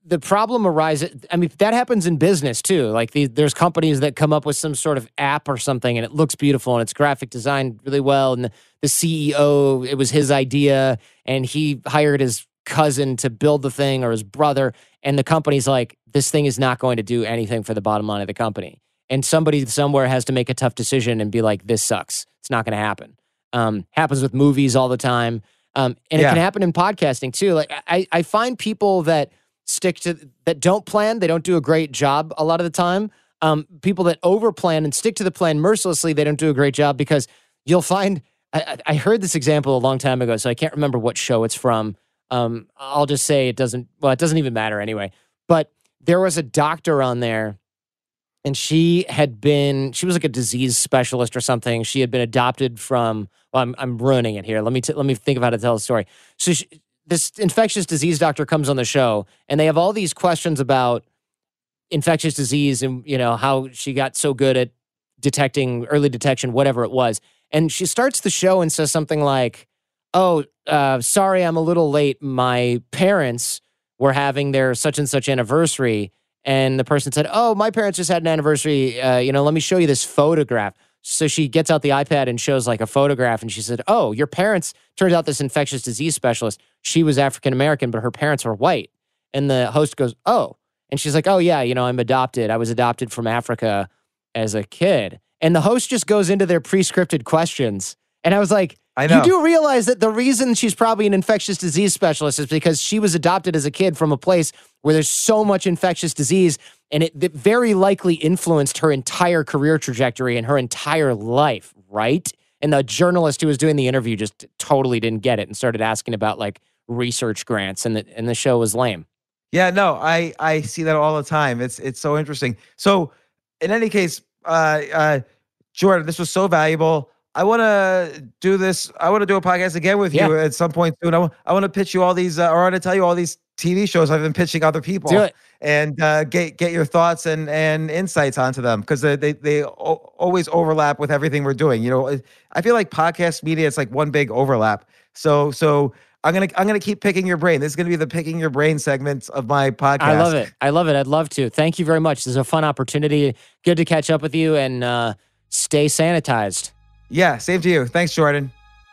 the problem arises, I mean, that happens in business too. Like the, there's companies that come up with some sort of app or something and it looks beautiful and it's graphic designed really well. And the, the C E O, it was his idea and he hired his cousin to build the thing or his brother. And the company's like, this thing is not going to do anything for the bottom line of the company. And somebody somewhere has to make a tough decision and be like, this sucks. It's not going to happen. Um, happens with movies all the time. Um, and yeah. It can happen in podcasting too. Like I, I find people that stick to, that don't plan, they don't do a great job a lot of the time. Um, people that over plan and stick to the plan mercilessly, they don't do a great job because you'll find, I, I heard this example a long time ago, so I can't remember what show it's from. Um, I'll just say it doesn't, well, it doesn't even matter anyway. But there was a doctor on there and she had been, she was like a disease specialist or something. She had been adopted from, well, I'm, I'm ruining it here. Let me, t- let me think of how to tell the story. So she, this infectious disease doctor comes on the show and they have all these questions about infectious disease and, you know, how she got so good at detecting, early detection, whatever it was. And she starts the show and says something like, oh, uh, sorry, I'm a little late. My parents were having their such and such anniversary. And the person said, oh, my parents just had an anniversary. Uh, you know, let me show you this photograph. So she gets out the iPad and shows like a photograph. And she said, oh, your parents, turns out this infectious disease specialist, she was African-American, but her parents were white. And the host goes, oh. And she's like, oh, yeah, you know, I'm adopted. I was adopted from Africa as a kid. And the host just goes into their pre-scripted questions. And I was like, I know. You do realize that the reason she's probably an infectious disease specialist is because she was adopted as a kid from a place where there's so much infectious disease, and it, it very likely influenced her entire career trajectory and her entire life, right? And the journalist who was doing the interview just totally didn't get it and started asking about like research grants, and the, and the show was lame. Yeah, no, I, I see that all the time. It's it's so interesting. So in any case, uh, uh, Jordan, this was so valuable. I want to do this. I want to do a podcast again with yeah. you at some point soon. I, w- I want to pitch you all these, uh, or I want to tell you all these T V shows I've been pitching other people. Do it. And uh, get get your thoughts and, and insights onto them, because they they, they o- always overlap with everything we're doing. You know, I feel like podcast media, it's like one big overlap. So so I'm gonna I'm gonna keep picking your brain. This is gonna be the picking your brain segment of my podcast. I love it. I love it. I'd love to. Thank you very much. This is a fun opportunity. Good to catch up with you, and uh, stay sanitized. Yeah, same to you. Thanks, Jordan.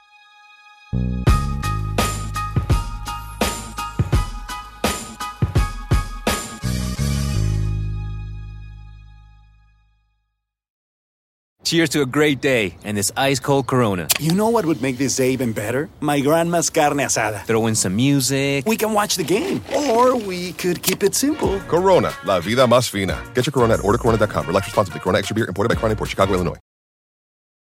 Cheers to a great day and this ice-cold Corona. You know what would make this day even better? My grandma's carne asada. Throw in some music. We can watch the game. Or we could keep it simple. Corona, la vida más fina. Get your Corona at order corona dot com. Relax responsibly. Corona Extra Beer, imported by Crown Imports, Chicago, Illinois.